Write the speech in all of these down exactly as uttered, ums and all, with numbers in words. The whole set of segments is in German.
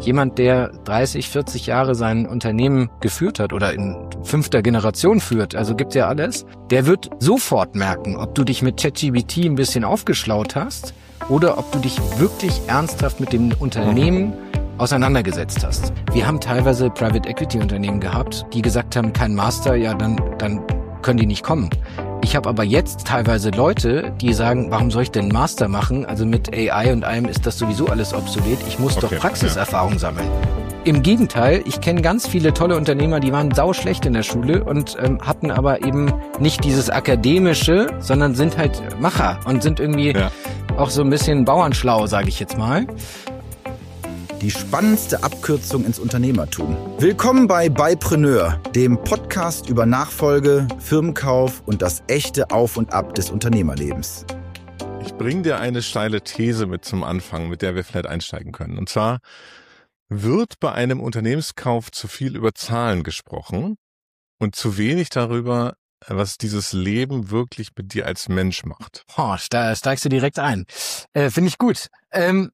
Jemand, der dreißig, vierzig Jahre sein Unternehmen geführt hat oder in fünfter Generation führt, also gibt ja alles, der wird sofort merken, ob du dich mit ChatGPT ein bisschen aufgeschlaut hast oder ob du dich wirklich ernsthaft mit dem Unternehmen auseinandergesetzt hast. Wir haben teilweise Private Equity Unternehmen gehabt, die gesagt haben, kein Master, ja, dann, dann können die nicht kommen. Ich habe aber jetzt teilweise Leute, die sagen, warum soll ich denn einen Master machen? Also mit A I und allem ist das sowieso alles obsolet. Ich muss okay, doch Praxiserfahrung ja. sammeln. Im Gegenteil, ich kenne ganz viele tolle Unternehmer, die waren sauschlecht in der Schule und ähm, hatten aber eben nicht dieses Akademische, sondern sind halt Macher und sind irgendwie ja. auch so ein bisschen bauernschlau, sage ich jetzt mal. Die spannendste Abkürzung ins Unternehmertum. Willkommen bei Beipreneur, dem Podcast über Nachfolge, Firmenkauf und das echte Auf und Ab des Unternehmerlebens. Ich bringe dir eine steile These mit zum Anfang, mit der wir vielleicht einsteigen können. Und zwar wird bei einem Unternehmenskauf zu viel über Zahlen gesprochen und zu wenig darüber, was dieses Leben wirklich mit dir als Mensch macht. Oh, da steigst du direkt ein. Äh, Finde ich gut. Ähm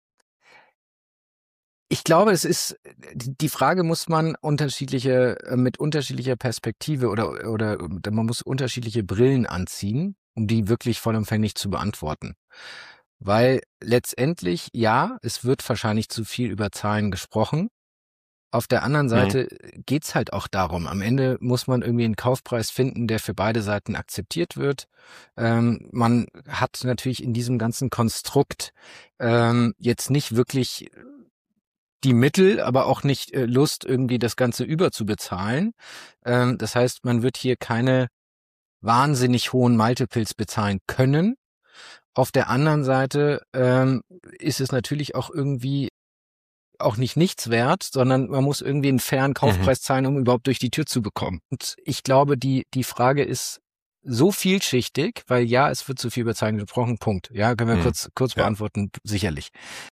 Ich glaube, es ist, die Frage muss man unterschiedliche, mit unterschiedlicher Perspektive oder, oder man muss unterschiedliche Brillen anziehen, um die wirklich vollumfänglich zu beantworten. Weil letztendlich, ja, es wird wahrscheinlich zu viel über Zahlen gesprochen. Auf der anderen Seite mhm. geht's halt auch darum, am Ende muss man irgendwie einen Kaufpreis finden, der für beide Seiten akzeptiert wird. Ähm, man hat natürlich in diesem ganzen Konstrukt ähm, jetzt nicht wirklich die Mittel, aber auch nicht äh, Lust, irgendwie das Ganze überzubezahlen. Ähm, das heißt, man wird hier keine wahnsinnig hohen Multiples bezahlen können. Auf der anderen Seite ähm, ist es natürlich auch irgendwie auch nicht nichts wert, sondern man muss irgendwie einen fairen Kaufpreis mhm. zahlen, um überhaupt durch die Tür zu bekommen. Und ich glaube, die die Frage ist so vielschichtig, weil ja, es wird zu viel über Zahlen gesprochen, Punkt. Ja, können wir mhm. kurz kurz ja. beantworten, sicherlich.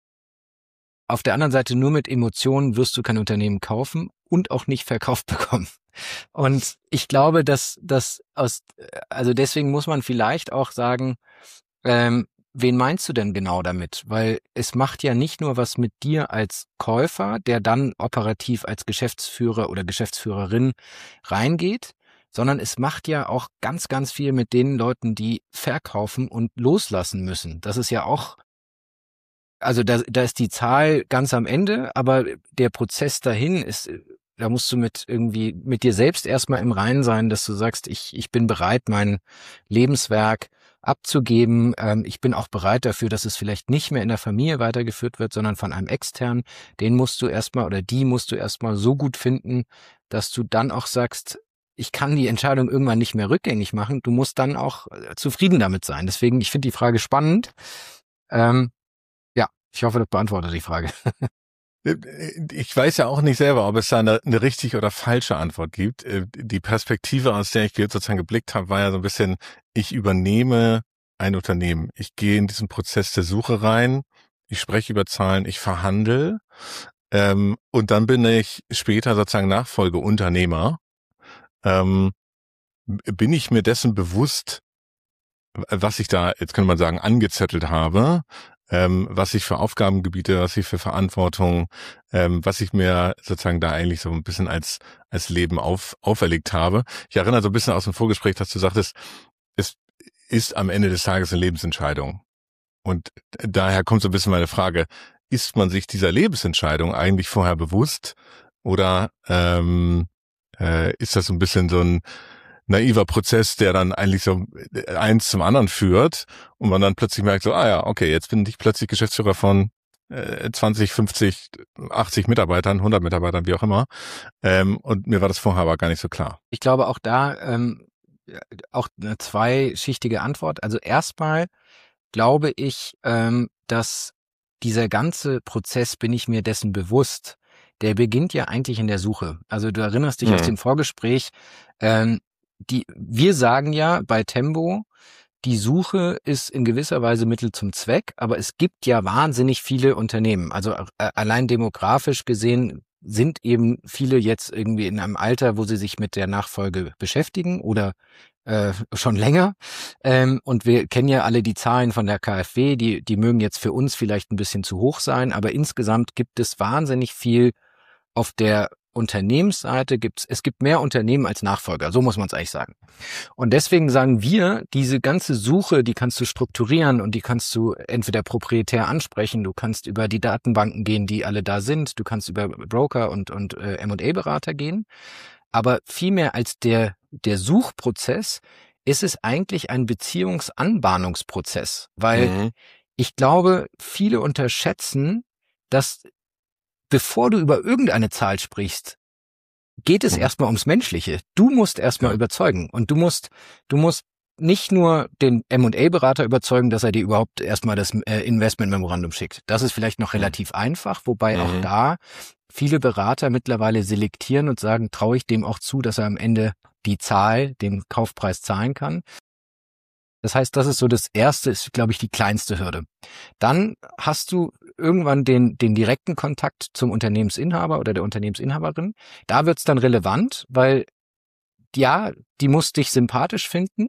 Auf der anderen Seite, nur mit Emotionen wirst du kein Unternehmen kaufen und auch nicht verkauft bekommen. Und ich glaube, dass das aus, also deswegen muss man vielleicht auch sagen, ähm, wen meinst du denn genau damit? Weil es macht ja nicht nur was mit dir als Käufer, der dann operativ als Geschäftsführer oder Geschäftsführerin reingeht, sondern es macht ja auch ganz, ganz viel mit den Leuten, die verkaufen und loslassen müssen. Das ist ja auch Also da, da ist die Zahl ganz am Ende, aber der Prozess dahin ist, da musst du mit irgendwie mit dir selbst erstmal im Reinen sein, dass du sagst, ich ich bin bereit, mein Lebenswerk abzugeben. Ähm, ich bin auch bereit dafür, dass es vielleicht nicht mehr in der Familie weitergeführt wird, sondern von einem externen. Den musst du erstmal oder die musst du erstmal so gut finden, dass du dann auch sagst, ich kann die Entscheidung irgendwann nicht mehr rückgängig machen. Du musst dann auch zufrieden damit sein. Deswegen, ich finde die Frage spannend. Ähm, Ich hoffe, das beantwortet die Frage. Ich weiß ja auch nicht selber, ob es da eine, eine richtig oder falsche Antwort gibt. Die Perspektive, aus der ich sozusagen geblickt habe, war ja so ein bisschen, ich übernehme ein Unternehmen. Ich gehe in diesen Prozess der Suche rein, ich spreche über Zahlen, ich verhandle ähm, und dann bin ich später sozusagen Nachfolgeunternehmer. Ähm, bin ich mir dessen bewusst, was ich da, jetzt könnte man sagen, angezettelt habe, ähm, was ich für Aufgabengebiete, was ich für Verantwortung, ähm, was ich mir sozusagen da eigentlich so ein bisschen als als Leben auf, auferlegt habe. Ich erinnere so ein bisschen aus dem Vorgespräch, dass du sagtest, es ist am Ende des Tages eine Lebensentscheidung. Und daher kommt so ein bisschen meine Frage, ist man sich dieser Lebensentscheidung eigentlich vorher bewusst oder ähm, äh, ist das so ein bisschen so ein naiver Prozess, der dann eigentlich so eins zum anderen führt und man dann plötzlich merkt so, ah ja, okay, jetzt bin ich plötzlich Geschäftsführer von äh, zwanzig, fünfzig, achtzig Mitarbeitern, hundert Mitarbeitern, wie auch immer. Ähm, und mir war das vorher aber gar nicht so klar. Ich glaube auch da ähm, auch eine zweischichtige Antwort. Also erstmal glaube ich, ähm, dass dieser ganze Prozess, bin ich mir dessen bewusst, der beginnt ja eigentlich in der Suche. Also du erinnerst dich mhm. aus dem Vorgespräch, ähm, die, wir sagen ja bei Tembo, die Suche ist in gewisser Weise Mittel zum Zweck, aber es gibt ja wahnsinnig viele Unternehmen. Also äh, allein demografisch gesehen sind eben viele jetzt irgendwie in einem Alter, wo sie sich mit der Nachfolge beschäftigen oder äh, schon länger. Ähm, und wir kennen ja alle die Zahlen von der K f W, die, die mögen jetzt für uns vielleicht ein bisschen zu hoch sein, aber insgesamt gibt es wahnsinnig viel auf der Unternehmensseite. Gibt's, es gibt mehr Unternehmen als Nachfolger, so muss man es eigentlich sagen. Und deswegen sagen wir, diese ganze Suche, die kannst du strukturieren und die kannst du entweder proprietär ansprechen, du kannst über die Datenbanken gehen, die alle da sind, du kannst über Broker und, und äh, M und A-Berater gehen. Aber viel mehr als der, der Suchprozess ist es eigentlich ein Beziehungsanbahnungsprozess, weil mhm. ich glaube, viele unterschätzen, dass bevor du über irgendeine Zahl sprichst, geht es mhm. erstmal ums Menschliche. Du musst erstmal ja. überzeugen und du musst, du musst nicht nur den M und A-Berater überzeugen, dass er dir überhaupt erstmal das äh, Investment-Memorandum schickt. Das ist vielleicht noch relativ mhm. einfach, wobei mhm. auch da viele Berater mittlerweile selektieren und sagen, traue ich dem auch zu, dass er am Ende die Zahl, den Kaufpreis zahlen kann. Das heißt, das ist so das erste, ist, glaube ich, die kleinste Hürde. Dann hast du irgendwann den, den direkten Kontakt zum Unternehmensinhaber oder der Unternehmensinhaberin. Da wird's dann relevant, weil, ja, die muss dich sympathisch finden.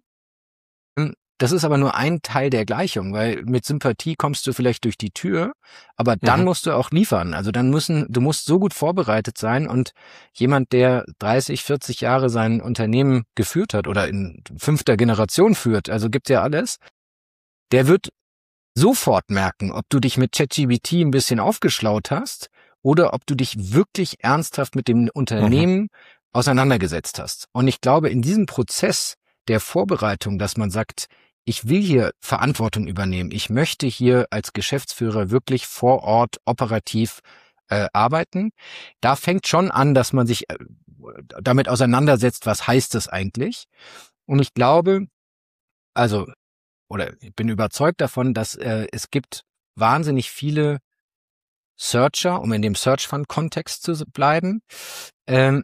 Das ist aber nur ein Teil der Gleichung, weil mit Sympathie kommst du vielleicht durch die Tür, aber dann mhm. musst du auch liefern. Also dann müssen, du musst so gut vorbereitet sein und jemand, der dreißig, vierzig Jahre sein Unternehmen geführt hat oder in fünfter Generation führt, also gibt ja alles, der wird sofort merken, ob du dich mit ChatGPT ein bisschen aufgeschlaut hast oder ob du dich wirklich ernsthaft mit dem Unternehmen mhm. auseinandergesetzt hast. Und ich glaube, in diesem Prozess der Vorbereitung, dass man sagt, ich will hier Verantwortung übernehmen. Ich möchte hier als Geschäftsführer wirklich vor Ort operativ äh, arbeiten. Da fängt schon an, dass man sich äh, damit auseinandersetzt, was heißt das eigentlich? Und ich glaube, also, oder ich bin überzeugt davon, dass äh, es gibt wahnsinnig viele Searcher, um in dem Search-Fund-Kontext zu bleiben, ähm,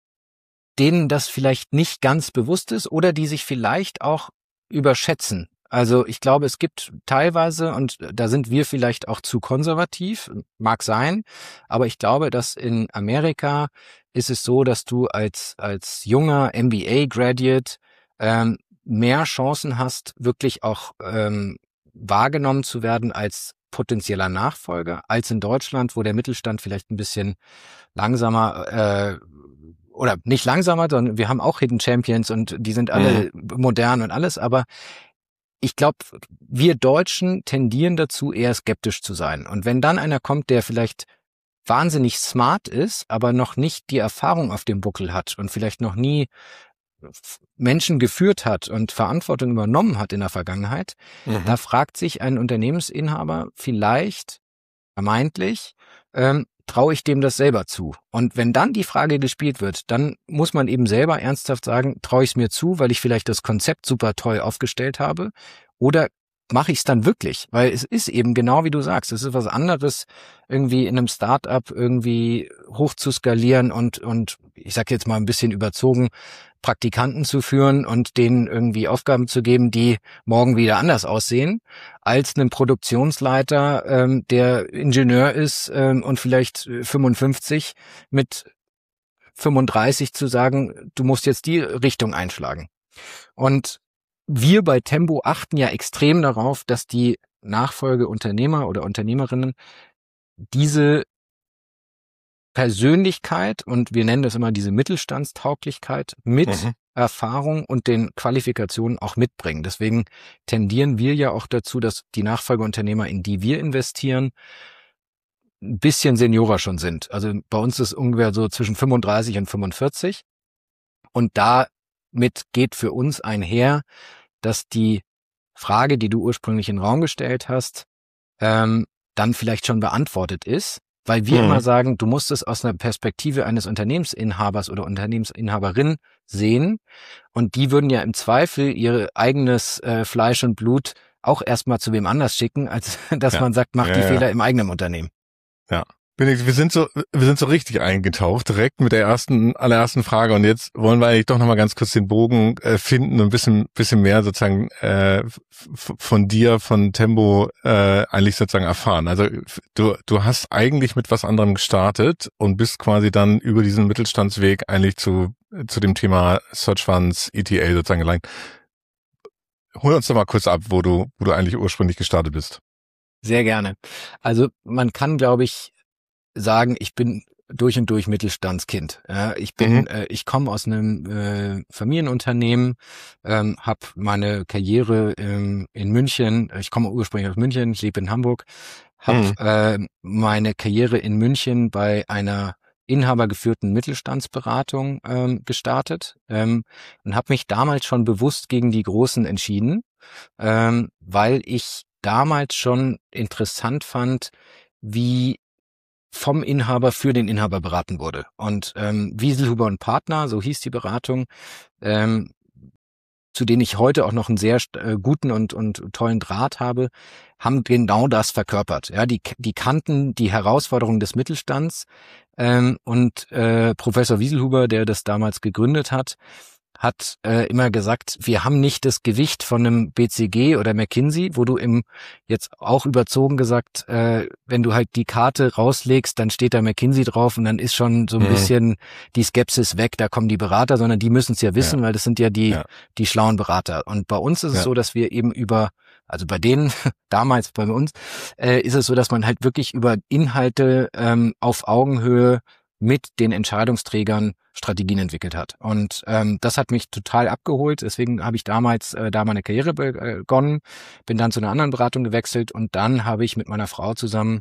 denen das vielleicht nicht ganz bewusst ist oder die sich vielleicht auch überschätzen. Also ich glaube, es gibt teilweise, und da sind wir vielleicht auch zu konservativ, mag sein, aber ich glaube, dass in Amerika ist es so, dass du als als junger M B A-Graduate ähm, mehr Chancen hast, wirklich auch ähm, wahrgenommen zu werden als potenzieller Nachfolger, als in Deutschland, wo der Mittelstand vielleicht ein bisschen langsamer äh, oder nicht langsamer, sondern wir haben auch Hidden Champions und die sind alle mhm. modern und alles, aber ich glaube, wir Deutschen tendieren dazu, eher skeptisch zu sein. Und wenn dann einer kommt, der vielleicht wahnsinnig smart ist, aber noch nicht die Erfahrung auf dem Buckel hat und vielleicht noch nie Menschen geführt hat und Verantwortung übernommen hat in der Vergangenheit, mhm. da fragt sich ein Unternehmensinhaber vielleicht, vermeintlich, ähm, traue ich dem das selber zu? Und wenn dann die Frage gespielt wird, dann muss man eben selber ernsthaft sagen, traue ich es mir zu, weil ich vielleicht das Konzept super toll aufgestellt habe, oder mache ich es dann wirklich? Weil es ist eben genau wie du sagst, es ist was anderes, irgendwie in einem Start-up irgendwie hoch zu skalieren und, und ich sag jetzt mal ein bisschen überzogen, Praktikanten zu führen und denen irgendwie Aufgaben zu geben, die morgen wieder anders aussehen, als einem Produktionsleiter, ähm, der Ingenieur ist ähm, und vielleicht fünfundfünfzig mit fünfunddreißig zu sagen, du musst jetzt die Richtung einschlagen. Und wir bei Tembo achten ja extrem darauf, dass die Nachfolgeunternehmer oder Unternehmerinnen diese Persönlichkeit, und wir nennen das immer diese Mittelstandstauglichkeit, mit mhm. Erfahrung und den Qualifikationen auch mitbringen. Deswegen tendieren wir ja auch dazu, dass die Nachfolgeunternehmer, in die wir investieren, ein bisschen Seniorer schon sind. Also bei uns ist es ungefähr so zwischen fünfunddreißig und fünfundvierzig. Und damit geht für uns einher, dass die Frage, die du ursprünglich in den Raum gestellt hast, ähm, dann vielleicht schon beantwortet ist. Weil wir mhm. immer sagen, du musst es aus einer Perspektive eines Unternehmensinhabers oder Unternehmensinhaberin sehen. Und die würden ja im Zweifel ihr eigenes äh, Fleisch und Blut auch erstmal zu wem anders schicken, als dass ja. man sagt, mach ja, die ja. Fehler im eigenen Unternehmen. Ja. Wir sind so, wir sind so richtig eingetaucht, direkt mit der ersten, allerersten Frage. Und jetzt wollen wir eigentlich doch nochmal ganz kurz den Bogen äh, finden und ein bisschen, bisschen mehr sozusagen äh, f- von dir, von Tembo äh, eigentlich sozusagen erfahren. Also du, du hast eigentlich mit was anderem gestartet und bist quasi dann über diesen Mittelstandsweg eigentlich zu zu dem Thema Search Funds, E T A sozusagen gelangt. Hol uns doch mal kurz ab, wo du, wo du eigentlich ursprünglich gestartet bist. Sehr gerne. Also man kann, glaube ich, sagen, ich bin durch und durch Mittelstandskind. Ja, ich bin, mhm. äh, ich komme aus einem äh, Familienunternehmen, ähm, habe meine Karriere ähm, in München. Ich komme ursprünglich aus München, ich lebe in Hamburg, habe mhm. äh, meine Karriere in München bei einer inhabergeführten Mittelstandsberatung ähm, gestartet ähm, und habe mich damals schon bewusst gegen die Großen entschieden, ähm, weil ich damals schon interessant fand, wie vom Inhaber für den Inhaber beraten wurde. Und ähm, Wieselhuber und Partner, so hieß die Beratung, ähm, zu denen ich heute auch noch einen sehr äh, guten und und tollen Draht habe, haben genau das verkörpert. Ja, die die kannten die Herausforderungen des Mittelstands ähm, und äh, Professor Wieselhuber, der das damals gegründet hat, hat äh, immer gesagt, wir haben nicht das Gewicht von einem B C G oder McKinsey, wo du im, jetzt auch überzogen gesagt, äh, wenn du halt die Karte rauslegst, dann steht da McKinsey drauf und dann ist schon so ein mhm. bisschen die Skepsis weg, da kommen die Berater, sondern die müssen es ja wissen, ja. weil das sind ja die ja. die schlauen Berater. Und bei uns ist ja. es so, dass wir eben über, also bei denen, damals bei uns, äh, ist es so, dass man halt wirklich über Inhalte ähm, auf Augenhöhe mit den Entscheidungsträgern Strategien entwickelt hat. Und ähm, das hat mich total abgeholt. Deswegen habe ich damals äh, da meine Karriere begonnen, bin dann zu einer anderen Beratung gewechselt und dann habe ich mit meiner Frau zusammen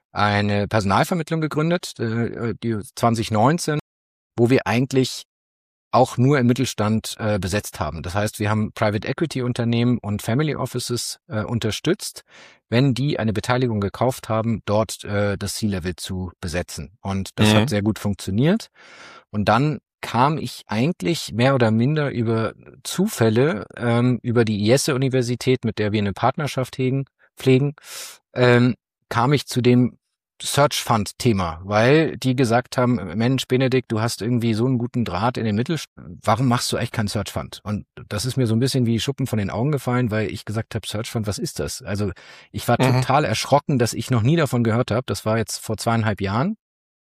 eine Personalvermittlung gegründet, äh, die zwanzig neunzehn, wo wir eigentlich auch nur im Mittelstand äh, besetzt haben. Das heißt, wir haben Private Equity Unternehmen und Family Offices äh, unterstützt, wenn die eine Beteiligung gekauft haben, dort äh, das C-Level zu besetzen. Und das mhm. hat sehr gut funktioniert. Und dann kam ich eigentlich mehr oder minder über Zufälle ähm, über die I E S E-Universität, mit der wir eine Partnerschaft hegen, pflegen, ähm, kam ich zu dem Search Fund Thema, weil die gesagt haben, Mensch, Benedikt, du hast irgendwie so einen guten Draht in den Mittelstand, warum machst du eigentlich keinen Search Fund? Und das ist mir so ein bisschen wie Schuppen von den Augen gefallen, weil ich gesagt habe, Search Fund, was ist das? Also ich war mhm. total erschrocken, dass ich noch nie davon gehört habe. Das war jetzt vor zweieinhalb Jahren.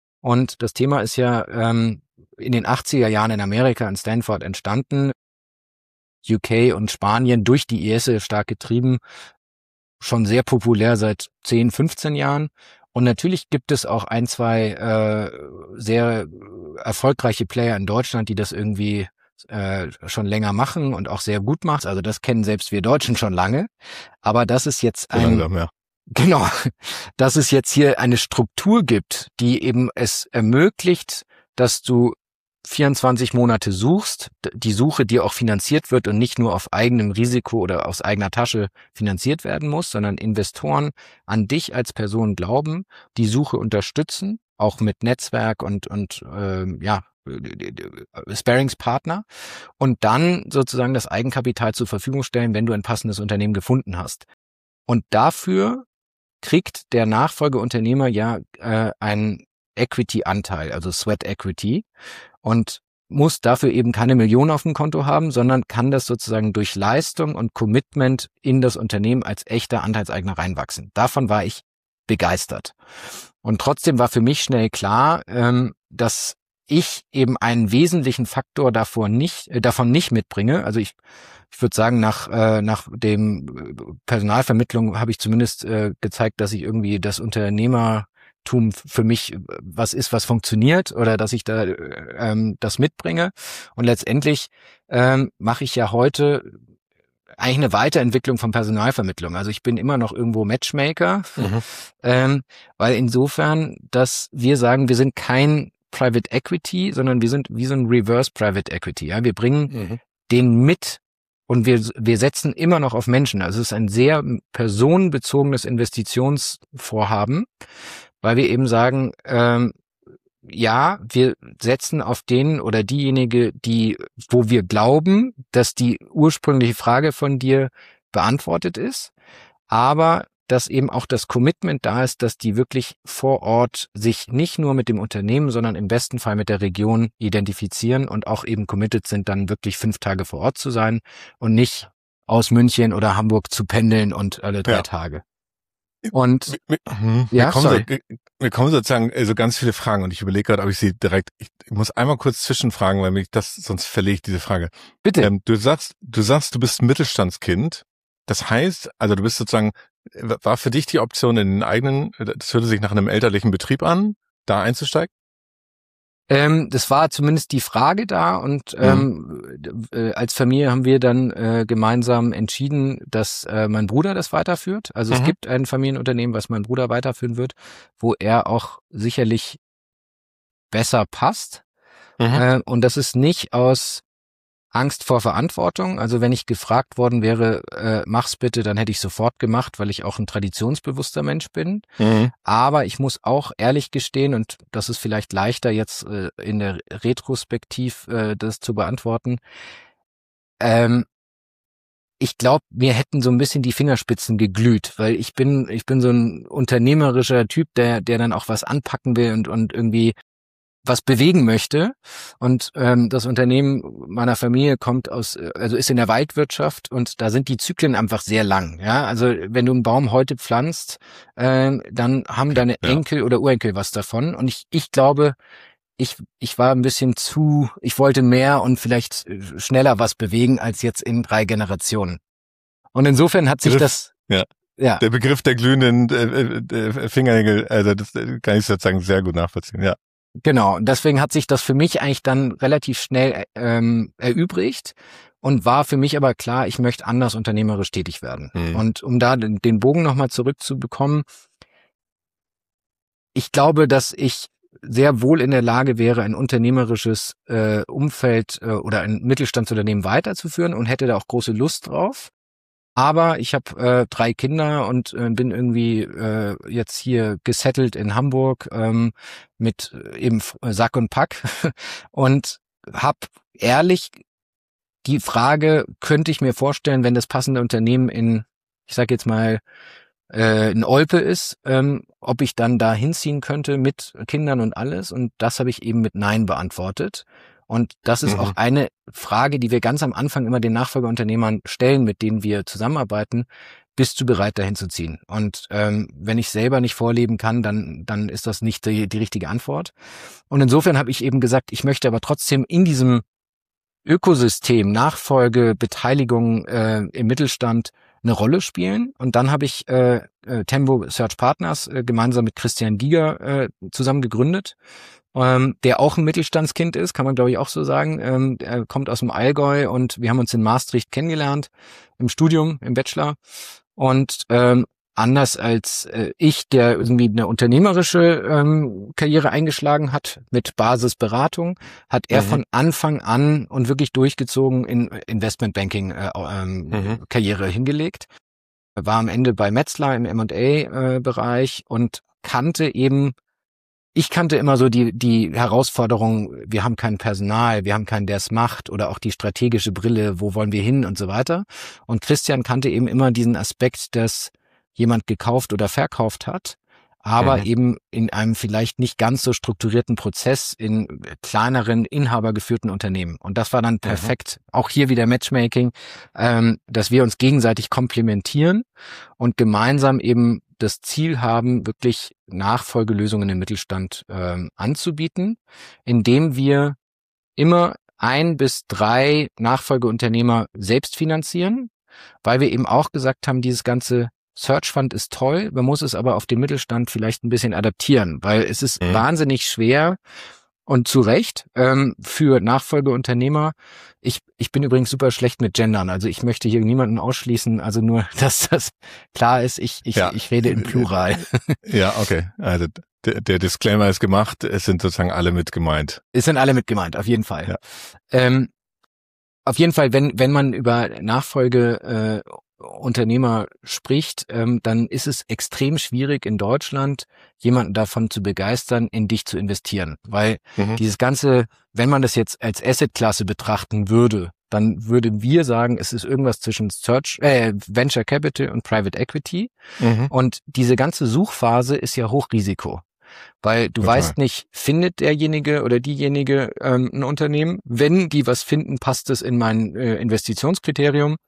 Und das Thema ist ja ähm, in den achtziger Jahren in Amerika in Stanford entstanden, U K und Spanien durch die I E S E stark getrieben, schon sehr populär seit zehn, fünfzehn Jahren. Und natürlich gibt es auch ein, zwei äh, sehr erfolgreiche Player in Deutschland, die das irgendwie äh, schon länger machen und auch sehr gut macht. Also das kennen selbst wir Deutschen schon lange. Aber das ist jetzt ein... Langsam, ja. Genau, dass es jetzt hier eine Struktur gibt, die eben es ermöglicht, dass du vierundzwanzig Monate suchst, die Suche dir auch finanziert wird und nicht nur auf eigenem Risiko oder aus eigener Tasche finanziert werden muss, sondern Investoren an dich als Person glauben, die Suche unterstützen, auch mit Netzwerk und und ähm, ja Sparingspartner und dann sozusagen das Eigenkapital zur Verfügung stellen, wenn du ein passendes Unternehmen gefunden hast. Und dafür kriegt der Nachfolgeunternehmer ja äh, einen Equity-Anteil, also Sweat Equity, und muss dafür eben keine Millionen auf dem Konto haben, sondern kann das sozusagen durch Leistung und Commitment in das Unternehmen als echter Anteilseigner reinwachsen. Davon war ich begeistert. Und trotzdem war für mich schnell klar, ähm, dass ich eben einen wesentlichen Faktor davor nicht, äh, davon nicht mitbringe. Also ich Ich würde sagen, nach äh, nach dem Personalvermittlung habe ich zumindest äh, gezeigt, dass ich irgendwie das Unternehmertum für mich was ist, was funktioniert oder dass ich da ähm, das mitbringe. Und letztendlich ähm, mache ich ja heute eigentlich eine Weiterentwicklung von Personalvermittlung. Also ich bin immer noch irgendwo Matchmaker, mhm. ähm, weil insofern, dass wir sagen, wir sind kein Private Equity, sondern wir sind wie so ein Reverse Private Equity. Ja, wir bringen mhm. den mit. Und wir, wir setzen immer noch auf Menschen. Also es ist ein sehr personenbezogenes Investitionsvorhaben, weil wir eben sagen, ähm, ja, wir setzen auf den oder diejenige, die, wo wir glauben, dass die ursprüngliche Frage von dir beantwortet ist, aber dass eben auch das Commitment da ist, dass die wirklich vor Ort sich nicht nur mit dem Unternehmen, sondern im besten Fall mit der Region identifizieren und auch eben committed sind, dann wirklich fünf Tage vor Ort zu sein und nicht aus München oder Hamburg zu pendeln und alle drei ja. Tage. Und wir, wir, ja, wir, kommen sorry. so, wir kommen sozusagen so ganz viele Fragen und ich überlege gerade, ob ich sie direkt, ich, ich muss einmal kurz zwischenfragen, weil mich das, sonst verliere ich diese Frage. Bitte. Ähm, du sagst, du sagst, du bist ein Mittelstandskind. Das heißt, also du bist sozusagen, war für dich die Option in den eigenen, das hörte sich nach einem elterlichen Betrieb an, da einzusteigen? Ähm, das war zumindest die Frage da und ähm, mhm. äh, als Familie haben wir dann äh, gemeinsam entschieden, dass äh, mein Bruder das weiterführt. Also mhm. es gibt ein Familienunternehmen, was mein Bruder weiterführen wird, wo er auch sicherlich besser passt. Mhm. Äh, und das ist nicht aus Angst vor Verantwortung. Also wenn ich gefragt worden wäre, äh, mach's bitte, dann hätte ich sofort gemacht, weil ich auch ein traditionsbewusster Mensch bin. Mhm. Aber ich muss auch ehrlich gestehen, und das ist vielleicht leichter jetzt äh, in der Retrospektiv äh, das zu beantworten, ähm, ich glaube, mir hätten so ein bisschen die Fingerspitzen geglüht, weil ich bin ich bin so ein unternehmerischer Typ, der der dann auch was anpacken will und und irgendwie was bewegen möchte. Und ähm, das Unternehmen meiner Familie kommt aus, also ist in der Waldwirtschaft und da sind die Zyklen einfach sehr lang. Ja, also wenn du einen Baum heute pflanzt, äh, dann haben deine ja. Enkel oder Urenkel was davon. Und ich ich glaube, ich ich war ein bisschen zu, ich wollte mehr und vielleicht schneller was bewegen als jetzt in drei Generationen. Und insofern hat sich Begriff, das ja. ja der Begriff der glühenden äh, äh, Fingernägel, also das kann ich sozusagen sehr gut nachvollziehen. Ja. Genau, und deswegen hat sich das für mich eigentlich dann relativ schnell ähm, erübrigt und war für mich aber klar, ich möchte anders unternehmerisch tätig werden. Mhm. Und um da den, den Bogen nochmal zurückzubekommen, ich glaube, dass ich sehr wohl in der Lage wäre, ein unternehmerisches äh, Umfeld äh, oder ein Mittelstandsunternehmen weiterzuführen und hätte da auch große Lust drauf. Aber ich habe äh, drei Kinder und äh, bin irgendwie äh, jetzt hier gesettelt in Hamburg ähm, mit eben Sack und Pack und habe ehrlich die Frage, könnte ich mir vorstellen, wenn das passende Unternehmen in, ich sage jetzt mal, äh, in Olpe ist, ähm, ob ich dann da hinziehen könnte mit Kindern und alles. Und das habe ich eben mit Nein beantwortet. Und das ist mhm. auch eine Frage, die wir ganz am Anfang immer den Nachfolgeunternehmern stellen, mit denen wir zusammenarbeiten. Bist du bereit, dahin zu ziehen? Und ähm, wenn ich selber nicht vorleben kann, dann dann ist das nicht die, die richtige Antwort. Und insofern habe ich eben gesagt, ich möchte aber trotzdem in diesem Ökosystem Nachfolge, Beteiligung äh, im Mittelstand eine Rolle spielen. Und dann habe ich äh, äh, Tembo Search Partners äh, gemeinsam mit Christian Giger äh, zusammen gegründet. Ähm, der auch ein Mittelstandskind ist, kann man glaube ich auch so sagen. Ähm, er kommt aus dem Allgäu und wir haben uns in Maastricht kennengelernt, im Studium, im Bachelor. Und ähm, anders als äh, ich, der irgendwie eine unternehmerische ähm, Karriere eingeschlagen hat mit Basisberatung, hat er mhm. von Anfang an und wirklich durchgezogen in Investmentbanking äh, ähm, mhm. Karriere hingelegt. Er war am Ende bei Metzler im M und A-Bereich äh, und kannte eben Ich kannte immer so die die Herausforderung, wir haben kein Personal, wir haben keinen, der es macht, oder auch die strategische Brille, wo wollen wir hin und so weiter. Und Christian kannte eben immer diesen Aspekt, dass jemand gekauft oder verkauft hat, aber mhm. eben in einem vielleicht nicht ganz so strukturierten Prozess in kleineren, inhabergeführten Unternehmen. Und das war dann perfekt. Mhm. Auch hier wieder Matchmaking, ähm, dass wir uns gegenseitig komplementieren und gemeinsam eben das Ziel haben, wirklich Nachfolgelösungen im Mittelstand ähm, anzubieten, indem wir immer ein bis drei Nachfolgeunternehmer selbst finanzieren, weil wir eben auch gesagt haben, dieses ganze Search Fund ist toll, man muss es aber auf den Mittelstand vielleicht ein bisschen adaptieren, weil es ist mhm. wahnsinnig schwer und zu Recht ähm, für Nachfolgeunternehmer. Ich ich bin übrigens super schlecht mit Gendern, also ich möchte hier niemanden ausschließen, also nur, dass das klar ist, ich ich ja. ich rede im Plural. Ja, okay, also der, der Disclaimer ist gemacht, es sind sozusagen alle mit gemeint. Es sind alle mit gemeint, auf jeden Fall. Ja. Ähm, auf jeden Fall, wenn wenn man über Nachfolge äh, Unternehmer spricht, ähm, dann ist es extrem schwierig in Deutschland, jemanden davon zu begeistern, in dich zu investieren. Weil mhm. dieses Ganze, wenn man das jetzt als Assetklasse betrachten würde, dann würden wir sagen, es ist irgendwas zwischen Search, äh, Venture Capital und Private Equity. Mhm. Und diese ganze Suchphase ist ja Hochrisiko. Weil du Total. weißt nicht, findet derjenige oder diejenige ähm, ein Unternehmen? Wenn die was finden, passt es in mein äh, Investitionskriterium.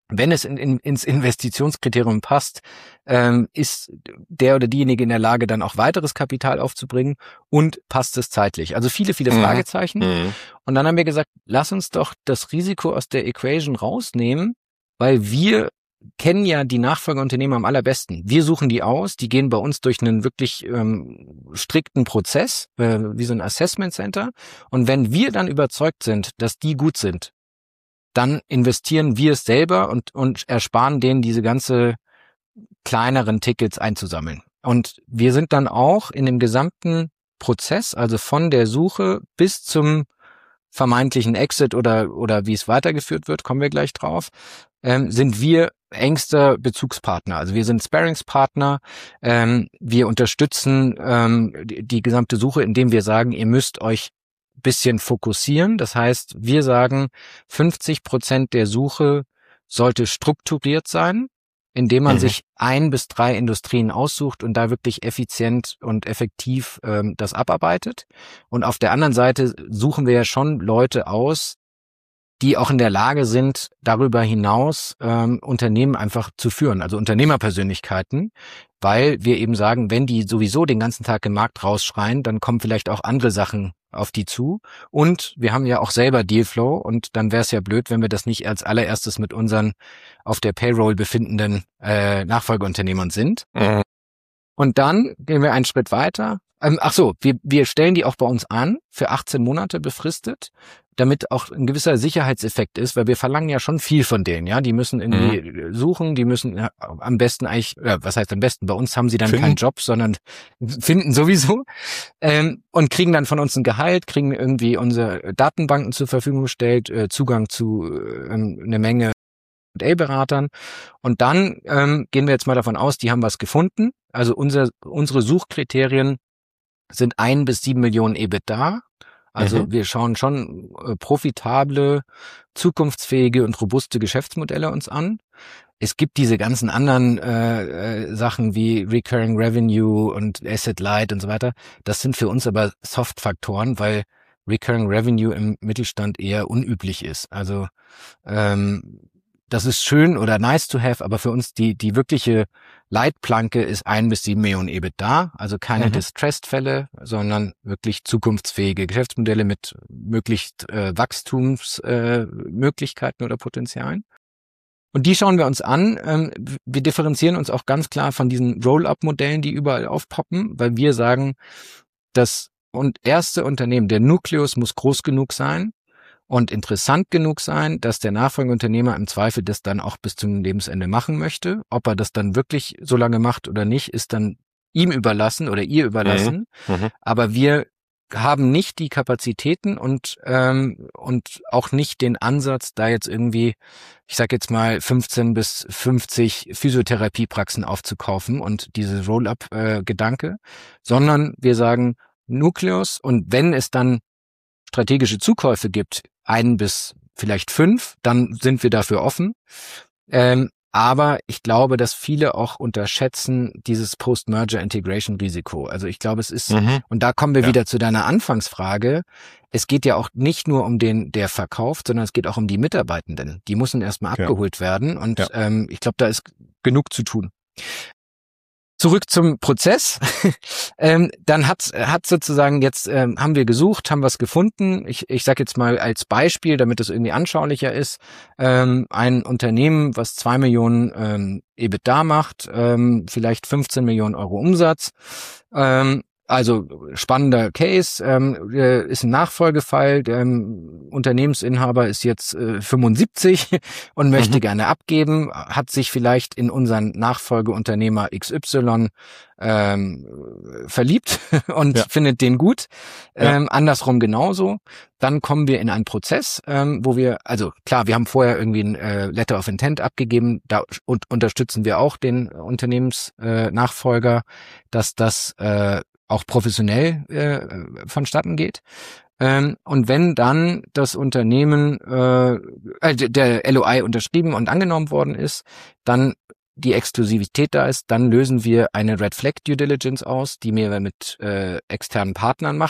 wenn es in, in, ins Investitionskriterium passt, ähm, ist der oder diejenige in der Lage, dann auch weiteres Kapital aufzubringen und passt es zeitlich. Also viele, viele Mhm. Fragezeichen. Mhm. Und dann haben wir gesagt, lass uns doch das Risiko aus der Equation rausnehmen, weil wir kennen ja die Nachfolgeunternehmer am allerbesten. Wir suchen die aus, die gehen bei uns durch einen wirklich ähm, strikten Prozess, äh, wie so ein Assessment Center. Und wenn wir dann überzeugt sind, dass die gut sind, dann investieren wir es selber und, und ersparen denen diese ganze kleineren Tickets einzusammeln. Und wir sind dann auch in dem gesamten Prozess, also von der Suche bis zum vermeintlichen Exit oder, oder wie es weitergeführt wird, kommen wir gleich drauf, ähm, sind wir engster Bezugspartner. Also wir sind Sparringspartner. Ähm, wir unterstützen ähm, die, die gesamte Suche, indem wir sagen, ihr müsst euch bisschen fokussieren. Das heißt, wir sagen, fünfzig Prozent der Suche sollte strukturiert sein, indem man mhm. sich ein bis drei Industrien aussucht und da wirklich effizient und effektiv ähm, das abarbeitet. Und auf der anderen Seite suchen wir ja schon Leute aus, die auch in der Lage sind, darüber hinaus ähm, Unternehmen einfach zu führen, also Unternehmerpersönlichkeiten, weil wir eben sagen, wenn die sowieso den ganzen Tag im Markt rausschreien, dann kommen vielleicht auch andere Sachen auf die zu. Und wir haben ja auch selber Dealflow und dann wäre es ja blöd, wenn wir das nicht als allererstes mit unseren auf der Payroll befindenden äh, Nachfolgeunternehmern sind. Mhm. Und dann gehen wir einen Schritt weiter. Ähm, ach so, wir, wir stellen die auch bei uns an, für achtzehn Monate befristet, damit auch ein gewisser Sicherheitseffekt ist, weil wir verlangen ja schon viel von denen, ja. Die müssen irgendwie mhm. suchen, die müssen ja, am besten eigentlich, ja, was heißt am besten? Bei uns haben sie dann finden. keinen Job, sondern finden sowieso ähm, und kriegen dann von uns ein Gehalt, kriegen irgendwie unsere Datenbanken zur Verfügung gestellt, äh, Zugang zu äh, eine Menge A I-Beratern. Und dann ähm, gehen wir jetzt mal davon aus, die haben was gefunden. Also unser, unsere Suchkriterien sind ein bis sieben Millionen EBITDA. Also mhm. wir schauen schon äh, profitable, zukunftsfähige und robuste Geschäftsmodelle uns an. Es gibt diese ganzen anderen äh, äh, Sachen wie Recurring Revenue und Asset Light und so weiter. Das sind für uns aber Soft-Faktoren, weil Recurring Revenue im Mittelstand eher unüblich ist. Also ähm, das ist schön oder nice to have, aber für uns die die wirkliche Leitplanke ist ein bis sieben Millionen EBITDA, also keine mhm. Distressed-Fälle, sondern wirklich zukunftsfähige Geschäftsmodelle mit möglichst äh, Wachstumsmöglichkeiten äh, oder Potenzialen. Und die schauen wir uns an. Ähm, wir differenzieren uns auch ganz klar von diesen Roll-up-Modellen, die überall aufpoppen, weil wir sagen, das und erste Unternehmen, der Nukleus muss groß genug sein und interessant genug sein, dass der Nachfolgeunternehmer im Zweifel das dann auch bis zum Lebensende machen möchte. Ob er das dann wirklich so lange macht oder nicht, ist dann ihm überlassen oder ihr überlassen. Mhm. Mhm. Aber wir haben nicht die Kapazitäten und ähm, und auch nicht den Ansatz, da jetzt irgendwie, ich sag jetzt mal, fünfzehn bis fünfzig Physiotherapiepraxen aufzukaufen und diese Roll-up-Gedanke, äh, sondern wir sagen Nukleus, und wenn es dann strategische Zukäufe gibt, ein bis vielleicht fünf, dann sind wir dafür offen. Ähm, aber ich glaube, dass viele auch unterschätzen dieses Post-Merger-Integration-Risiko. Also ich glaube, es ist, mhm. und da kommen wir ja. wieder zu deiner Anfangsfrage, es geht ja auch nicht nur um den, der verkauft, sondern es geht auch um die Mitarbeitenden. Die müssen erstmal ja. abgeholt werden und ja. ähm, ich glaube, da ist genug zu tun. Zurück zum Prozess. ähm, dann hat hat sozusagen jetzt ähm, haben wir gesucht, haben was gefunden. Ich ich sage jetzt mal als Beispiel, damit es irgendwie anschaulicher ist, ähm, ein Unternehmen, was zwei Millionen ähm, EBITDA macht, ähm, vielleicht fünfzehn Millionen Euro Umsatz. Ähm, Also spannender Case, ähm, ist ein Nachfolgefall. Der ähm, Unternehmensinhaber ist jetzt äh, fünfundsiebzig und möchte mhm. gerne abgeben, hat sich vielleicht in unseren Nachfolgeunternehmer X Y ähm, verliebt und ja. findet den gut. Ähm, ja. Andersrum genauso. Dann kommen wir in einen Prozess, ähm, wo wir, also klar, wir haben vorher irgendwie ein äh, Letter of Intent abgegeben, da und unterstützen wir auch den Unternehmensnachfolger, äh, dass das äh, auch professionell äh, vonstatten geht. Ähm, und wenn dann das Unternehmen, äh, der L O I unterschrieben und angenommen worden ist, dann die Exklusivität da ist, dann lösen wir eine Red Flag Due Diligence aus, die wir mit äh, externen Partnern machen.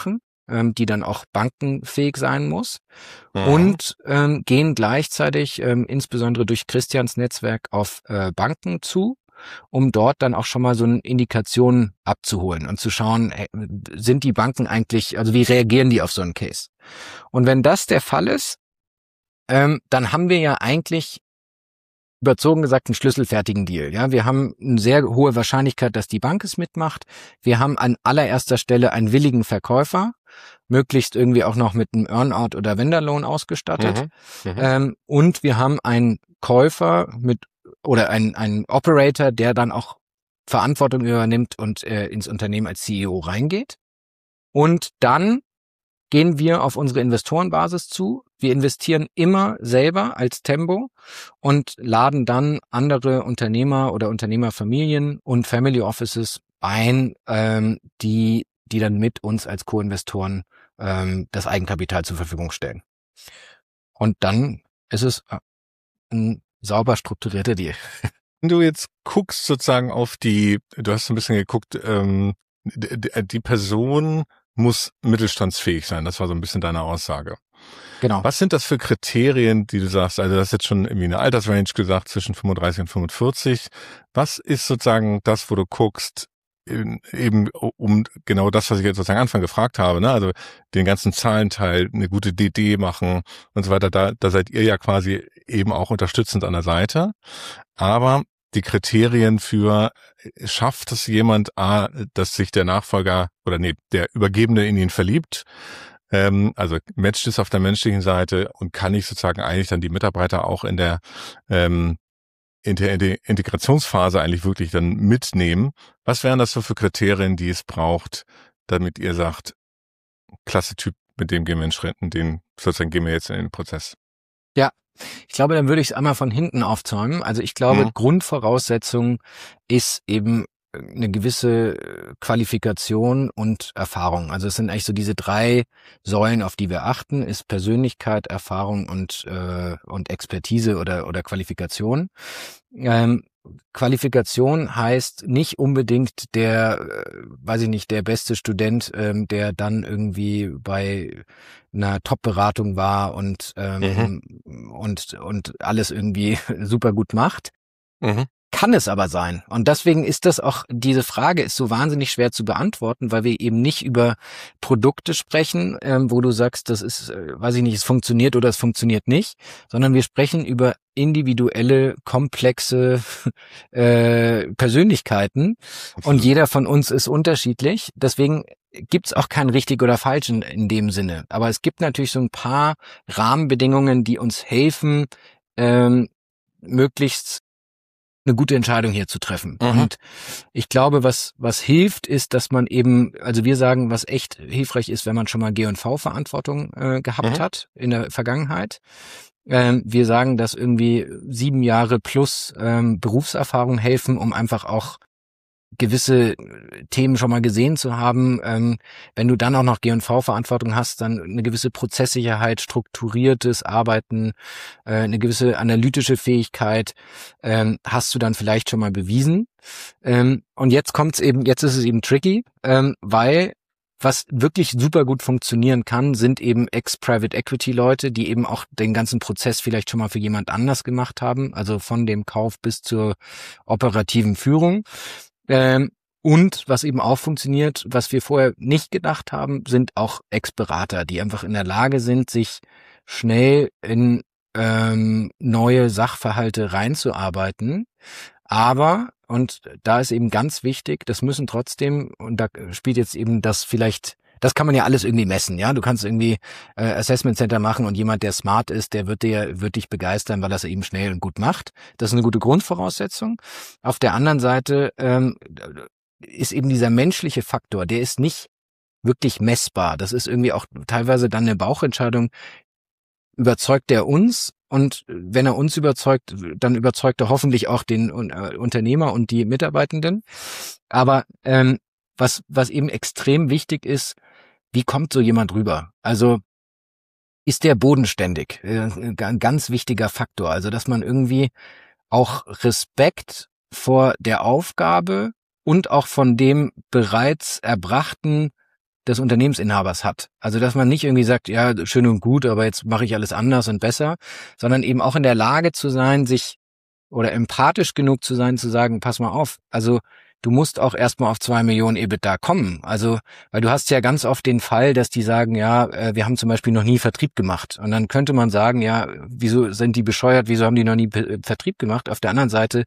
ähm, die dann auch bankenfähig sein muss. Mhm. Und ähm, gehen gleichzeitig ähm, insbesondere durch Christians Netzwerk auf äh, Banken zu, um dort dann auch schon mal so eine Indikation abzuholen und zu schauen, hey, sind die Banken eigentlich, also wie reagieren die auf so einen Case? Und wenn das der Fall ist, ähm, dann haben wir ja eigentlich überzogen gesagt einen schlüsselfertigen Deal. Ja, wir haben eine sehr hohe Wahrscheinlichkeit, dass die Bank es mitmacht. Wir haben an allererster Stelle einen willigen Verkäufer, möglichst irgendwie auch noch mit einem Earnout oder Vendor-Loan ausgestattet. Mhm. Mhm. Ähm, und wir haben einen Käufer mit oder einen, einen Operator, der dann auch Verantwortung übernimmt und äh, ins Unternehmen als C E O reingeht. Und dann gehen wir auf unsere Investorenbasis zu. Wir investieren immer selber als Tembo und laden dann andere Unternehmer oder Unternehmerfamilien und Family Offices ein, ähm, die die dann mit uns als Co-Investoren ähm, das Eigenkapital zur Verfügung stellen. Und dann ist es ein sauber strukturierter Deal. Wenn du jetzt guckst sozusagen auf die, du hast so ein bisschen geguckt, ähm, die, die Person muss mittelstandsfähig sein. Das war so ein bisschen deine Aussage. Genau. Was sind das für Kriterien, die du sagst? Also das ist jetzt schon irgendwie eine Altersrange gesagt, zwischen fünfunddreißig und fünfundvierzig. Was ist sozusagen das, wo du guckst, eben um genau das, was ich jetzt sozusagen am Anfang gefragt habe, ne? Also den ganzen Zahlenteil, eine gute D D machen und so weiter, da, da seid ihr ja quasi eben auch unterstützend an der Seite. Aber die Kriterien für, schafft es jemand, A, dass sich der Nachfolger oder nee, der Übergebene in ihn verliebt, ähm, also matcht es auf der menschlichen Seite und kann ich sozusagen eigentlich dann die Mitarbeiter auch in der ähm, in der Integrationsphase eigentlich wirklich dann mitnehmen. Was wären das so für Kriterien, die es braucht, damit ihr sagt, klasse Typ, mit dem gehen wir in Schritten, den sozusagen gehen wir jetzt in den Prozess? Ja, ich glaube, dann würde ich es einmal von hinten aufzäumen. Also ich glaube, Mhm. Grundvoraussetzung ist eben eine gewisse Qualifikation und Erfahrung. Also es sind eigentlich so diese drei Säulen, auf die wir achten, ist Persönlichkeit, Erfahrung und äh, und Expertise oder oder Qualifikation. Ähm, Qualifikation heißt nicht unbedingt der, äh, weiß ich nicht, der beste Student, ähm, der dann irgendwie bei einer Top-Beratung war und ähm, mhm. und und alles irgendwie super gut macht. Mhm. Kann es aber sein. Und deswegen ist das auch, diese Frage ist so wahnsinnig schwer zu beantworten, weil wir eben nicht über Produkte sprechen, ähm, wo du sagst, das ist, äh, weiß ich nicht, es funktioniert oder es funktioniert nicht, sondern wir sprechen über individuelle, komplexe äh, Persönlichkeiten und jeder von uns ist unterschiedlich. Deswegen gibt's auch kein richtig oder falsch in, in dem Sinne. Aber es gibt natürlich so ein paar Rahmenbedingungen, die uns helfen, ähm, möglichst eine gute Entscheidung hier zu treffen. Mhm. Und ich glaube, was was hilft, ist, dass man eben, also wir sagen, was echt hilfreich ist, wenn man schon mal G und V-Verantwortung äh, gehabt Mhm. hat in der Vergangenheit. Ähm, wir sagen, dass irgendwie sieben Jahre plus ähm, Berufserfahrung helfen, um einfach auch gewisse Themen schon mal gesehen zu haben. Ähm, wenn du dann auch noch G und V-Verantwortung hast, dann eine gewisse Prozesssicherheit, strukturiertes Arbeiten, äh, eine gewisse analytische Fähigkeit ähm, hast du dann vielleicht schon mal bewiesen. Ähm, und jetzt kommt's eben, jetzt ist es eben tricky, ähm, weil was wirklich super gut funktionieren kann, sind eben Ex-Private-Equity-Leute, die eben auch den ganzen Prozess vielleicht schon mal für jemand anders gemacht haben, also von dem Kauf bis zur operativen Führung. Ähm, und was eben auch funktioniert, was wir vorher nicht gedacht haben, sind auch Ex-Berater, die einfach in der Lage sind, sich schnell in ähm, neue Sachverhalte reinzuarbeiten. Aber, und da ist eben ganz wichtig, das müssen trotzdem, und da spielt jetzt eben das vielleicht, das kann man ja alles irgendwie messen, ja. Du kannst irgendwie äh, Assessment Center machen und jemand, der smart ist, der wird dir, wird dich begeistern, weil er es eben schnell und gut macht. Das ist eine gute Grundvoraussetzung. Auf der anderen Seite ähm, ist eben dieser menschliche Faktor, der ist nicht wirklich messbar. Das ist irgendwie auch teilweise dann eine Bauchentscheidung. Überzeugt er uns? Und wenn er uns überzeugt, dann überzeugt er hoffentlich auch den äh, Unternehmer und die Mitarbeitenden. Aber ähm, was was eben extrem wichtig ist, wie kommt so jemand rüber? Also ist der bodenständig? Ein ganz wichtiger Faktor. Also dass man irgendwie auch Respekt vor der Aufgabe und auch von dem bereits erbrachten des Unternehmensinhabers hat. Also dass man nicht irgendwie sagt, ja, schön und gut, aber jetzt mache ich alles anders und besser, sondern eben auch in der Lage zu sein, sich oder empathisch genug zu sein, zu sagen, pass mal auf, also du musst auch erstmal auf zwei Millionen EBITDA kommen. Also, weil du hast ja ganz oft den Fall, dass die sagen, ja, wir haben zum Beispiel noch nie Vertrieb gemacht. Und dann könnte man sagen, ja, wieso sind die bescheuert, wieso haben die noch nie Vertrieb gemacht? Auf der anderen Seite,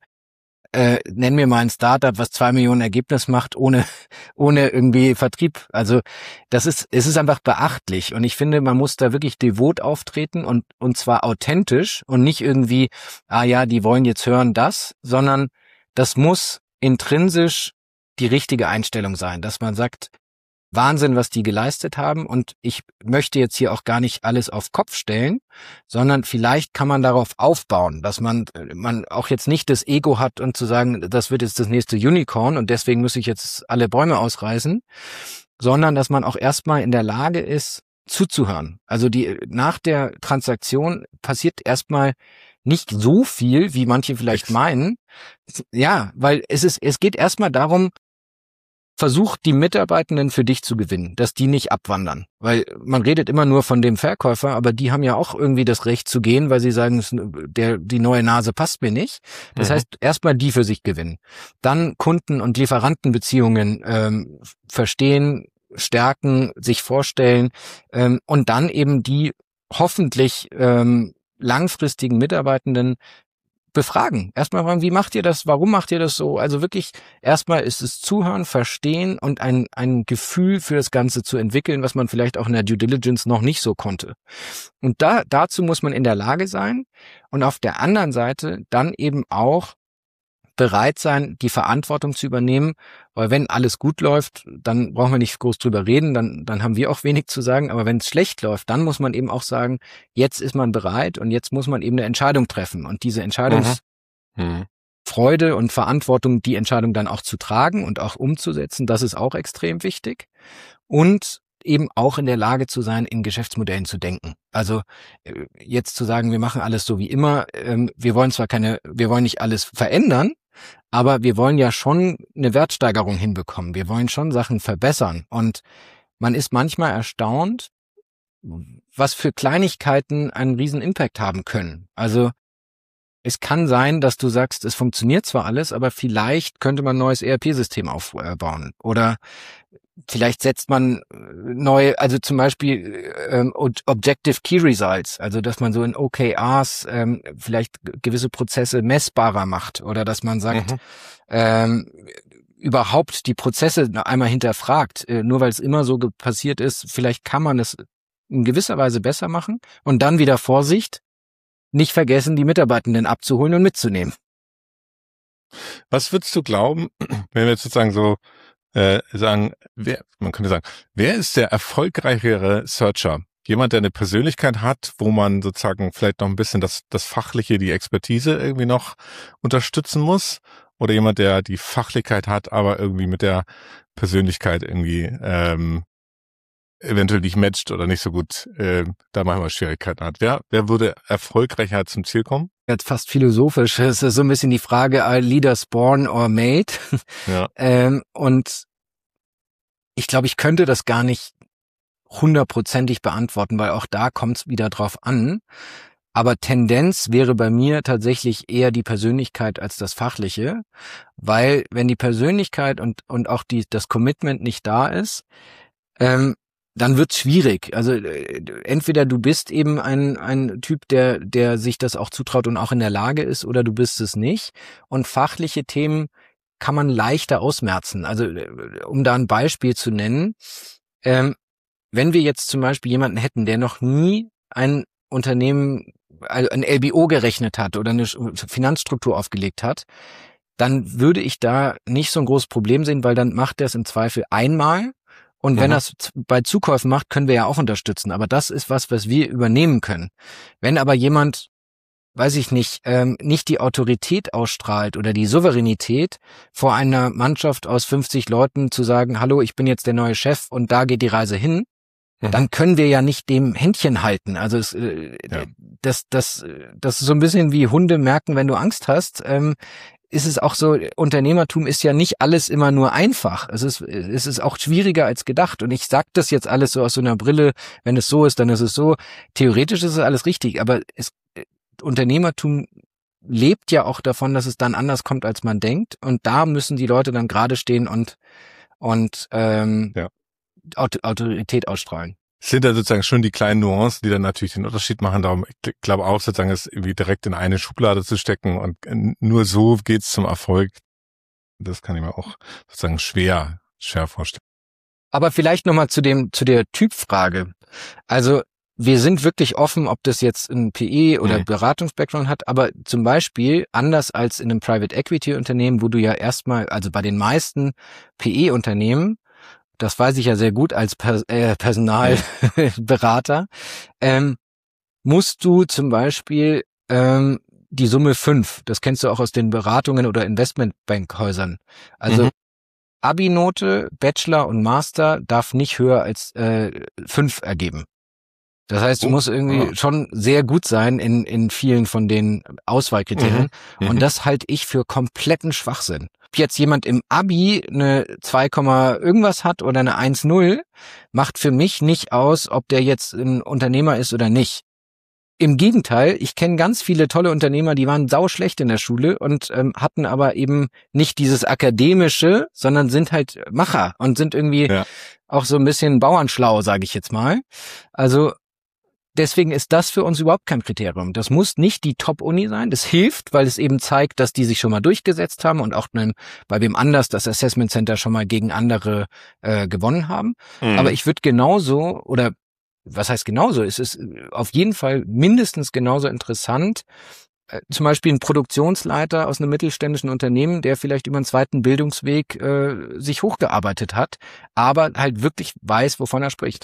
äh, nenn mir mal ein Startup, was zwei Millionen Ergebnis macht, ohne, ohne irgendwie Vertrieb. Also, das ist, es ist einfach beachtlich. Und ich finde, man muss da wirklich devot auftreten und, und zwar authentisch und nicht irgendwie, ah ja, die wollen jetzt hören das, sondern das muss intrinsisch die richtige Einstellung sein, dass man sagt, Wahnsinn, was die geleistet haben und ich möchte jetzt hier auch gar nicht alles auf Kopf stellen, sondern vielleicht kann man darauf aufbauen, dass man man auch jetzt nicht das Ego hat und zu sagen, das wird jetzt das nächste Unicorn und deswegen muss ich jetzt alle Bäume ausreißen, sondern dass man auch erstmal in der Lage ist, zuzuhören. Also die nach der Transaktion passiert erstmal nicht so viel, wie manche vielleicht meinen. Ja, weil es ist, es geht erstmal darum, versuch die Mitarbeitenden für dich zu gewinnen, dass die nicht abwandern. Weil man redet immer nur von dem Verkäufer, aber die haben ja auch irgendwie das Recht zu gehen, weil sie sagen, der, die neue Nase passt mir nicht. Das mhm. heißt, erstmal die für sich gewinnen. Dann Kunden- und Lieferantenbeziehungen ähm, verstehen, stärken, sich vorstellen ähm, und dann eben die hoffentlich ähm, langfristigen Mitarbeitenden befragen. Erstmal fragen, wie macht ihr das? Warum macht ihr das so? Also wirklich, erstmal ist es Zuhören, Verstehen und ein, ein Gefühl für das Ganze zu entwickeln, was man vielleicht auch in der Due Diligence noch nicht so konnte. Und da, dazu muss man in der Lage sein und auf der anderen Seite dann eben auch bereit sein, die Verantwortung zu übernehmen, weil wenn alles gut läuft, dann brauchen wir nicht groß drüber reden, dann dann haben wir auch wenig zu sagen, aber wenn es schlecht läuft, dann muss man eben auch sagen, jetzt ist man bereit und jetzt muss man eben eine Entscheidung treffen und diese Entscheidungsfreude mhm. und Verantwortung, die Entscheidung dann auch zu tragen und auch umzusetzen, das ist auch extrem wichtig und eben auch in der Lage zu sein, in Geschäftsmodellen zu denken. Also jetzt zu sagen, wir machen alles so wie immer, wir wollen zwar keine, wir wollen nicht alles verändern, aber wir wollen ja schon eine Wertsteigerung hinbekommen. Wir wollen schon Sachen verbessern. Und man ist manchmal erstaunt, was für Kleinigkeiten einen riesen Impact haben können. Also es kann sein, dass du sagst, es funktioniert zwar alles, aber vielleicht könnte man ein neues E R P-System aufbauen. Oder vielleicht setzt man neu, also zum Beispiel ähm, Objective Key Results, also dass man so in O K Rs ähm, vielleicht gewisse Prozesse messbarer macht oder dass man sagt, mhm. ähm, überhaupt die Prozesse einmal hinterfragt, äh, nur weil es immer so passiert ist, vielleicht kann man es in gewisser Weise besser machen und dann wieder Vorsicht, nicht vergessen, die Mitarbeitenden abzuholen und mitzunehmen. Was würdest du glauben, wenn wir jetzt sozusagen so Äh, sagen, wer, man könnte sagen, wer ist der erfolgreichere Searcher? Jemand, der eine Persönlichkeit hat, wo man sozusagen vielleicht noch ein bisschen das, das Fachliche, die Expertise irgendwie noch unterstützen muss? Oder jemand, der die Fachlichkeit hat, aber irgendwie mit der Persönlichkeit irgendwie ähm, eventuell nicht matcht oder nicht so gut, äh, da manchmal Schwierigkeiten hat. Wer, wer würde erfolgreicher zum Ziel kommen? Jetzt fast philosophisch. Es ist so ein bisschen die Frage, are leaders born or made? Ja. ähm, und ich glaube, ich könnte das gar nicht hundertprozentig beantworten, weil auch da kommt es wieder drauf an. Aber Tendenz wäre bei mir tatsächlich eher die Persönlichkeit als das Fachliche, weil wenn die Persönlichkeit und und auch die das Commitment nicht da ist, ähm, dann wird's schwierig. Also äh, entweder du bist eben ein ein Typ, der der sich das auch zutraut und auch in der Lage ist, oder du bist es nicht. Und fachliche Themen kann man leichter ausmerzen. Also äh, um da ein Beispiel zu nennen, ähm, wenn wir jetzt zum Beispiel jemanden hätten, der noch nie ein Unternehmen, ein L B O gerechnet hat oder eine Finanzstruktur aufgelegt hat, dann würde ich da nicht so ein großes Problem sehen, weil dann macht er es im Zweifel einmal. Und wenn er es bei Zukäufen macht, können wir ja auch unterstützen. Aber das ist was, was wir übernehmen können. Wenn aber jemand, weiß ich nicht, ähm, nicht die Autorität ausstrahlt oder die Souveränität, vor einer Mannschaft aus fünfzig Leuten zu sagen, hallo, ich bin jetzt der neue Chef und da geht die Reise hin, mhm. dann können wir ja nicht dem Händchen halten. Also es, äh, ja. das, das, das ist so ein bisschen wie Hunde merken, wenn du Angst hast. Ähm, ist es auch so, Unternehmertum ist ja nicht alles immer nur einfach. Es ist, es ist auch schwieriger als gedacht. Und ich sag das jetzt alles so aus so einer Brille, wenn es so ist, dann ist es so. Theoretisch ist es alles richtig, aber es, Unternehmertum lebt ja auch davon, dass es dann anders kommt, als man denkt. Und da müssen die Leute dann gerade stehen und, und ähm, ja. Auto- Autorität ausstrahlen. Es sind da sozusagen schon die kleinen Nuancen, die dann natürlich den Unterschied machen. Darum, ich glaube auch sozusagen, es irgendwie direkt in eine Schublade zu stecken und nur so geht's zum Erfolg. Das kann ich mir auch sozusagen schwer, schwer vorstellen. Aber vielleicht nochmal zu dem, zu der Typfrage. Also, wir sind wirklich offen, ob das jetzt ein P E oder mhm. Beratungs-Background hat, aber zum Beispiel anders als in einem Private Equity Unternehmen, wo du ja erstmal, also bei den meisten P E-Unternehmen, das weiß ich ja sehr gut als Pers- äh, Personalberater, ähm, musst du zum Beispiel ähm, die Summe fünf, das kennst du auch aus den Beratungen oder Investmentbankhäusern. Also mhm. Abi-Note, Bachelor und Master darf nicht höher als äh, fünf ergeben. Das heißt, du oh, musst irgendwie oh. schon sehr gut sein in in vielen von den Auswahlkriterien. Mhm. Und das halte ich für kompletten Schwachsinn. Ob jetzt jemand im Abi eine zwei, irgendwas hat oder eine eins null, macht für mich nicht aus, ob der jetzt ein Unternehmer ist oder nicht. Im Gegenteil, ich kenne ganz viele tolle Unternehmer, die waren sauschlecht in der Schule und ähm, hatten aber eben nicht dieses Akademische, sondern sind halt Macher und sind irgendwie ja. auch so ein bisschen bauernschlau, sage ich jetzt mal. Also deswegen ist das für uns überhaupt kein Kriterium. Das muss nicht die Top-Uni sein. Das hilft, weil es eben zeigt, dass die sich schon mal durchgesetzt haben und auch einen, bei wem anders das Assessment Center schon mal gegen andere äh, gewonnen haben. Mhm. Aber ich würde genauso, oder was heißt genauso? Es ist auf jeden Fall mindestens genauso interessant, äh, zum Beispiel ein Produktionsleiter aus einem mittelständischen Unternehmen, der vielleicht über einen zweiten Bildungsweg äh, sich hochgearbeitet hat, aber halt wirklich weiß, wovon er spricht.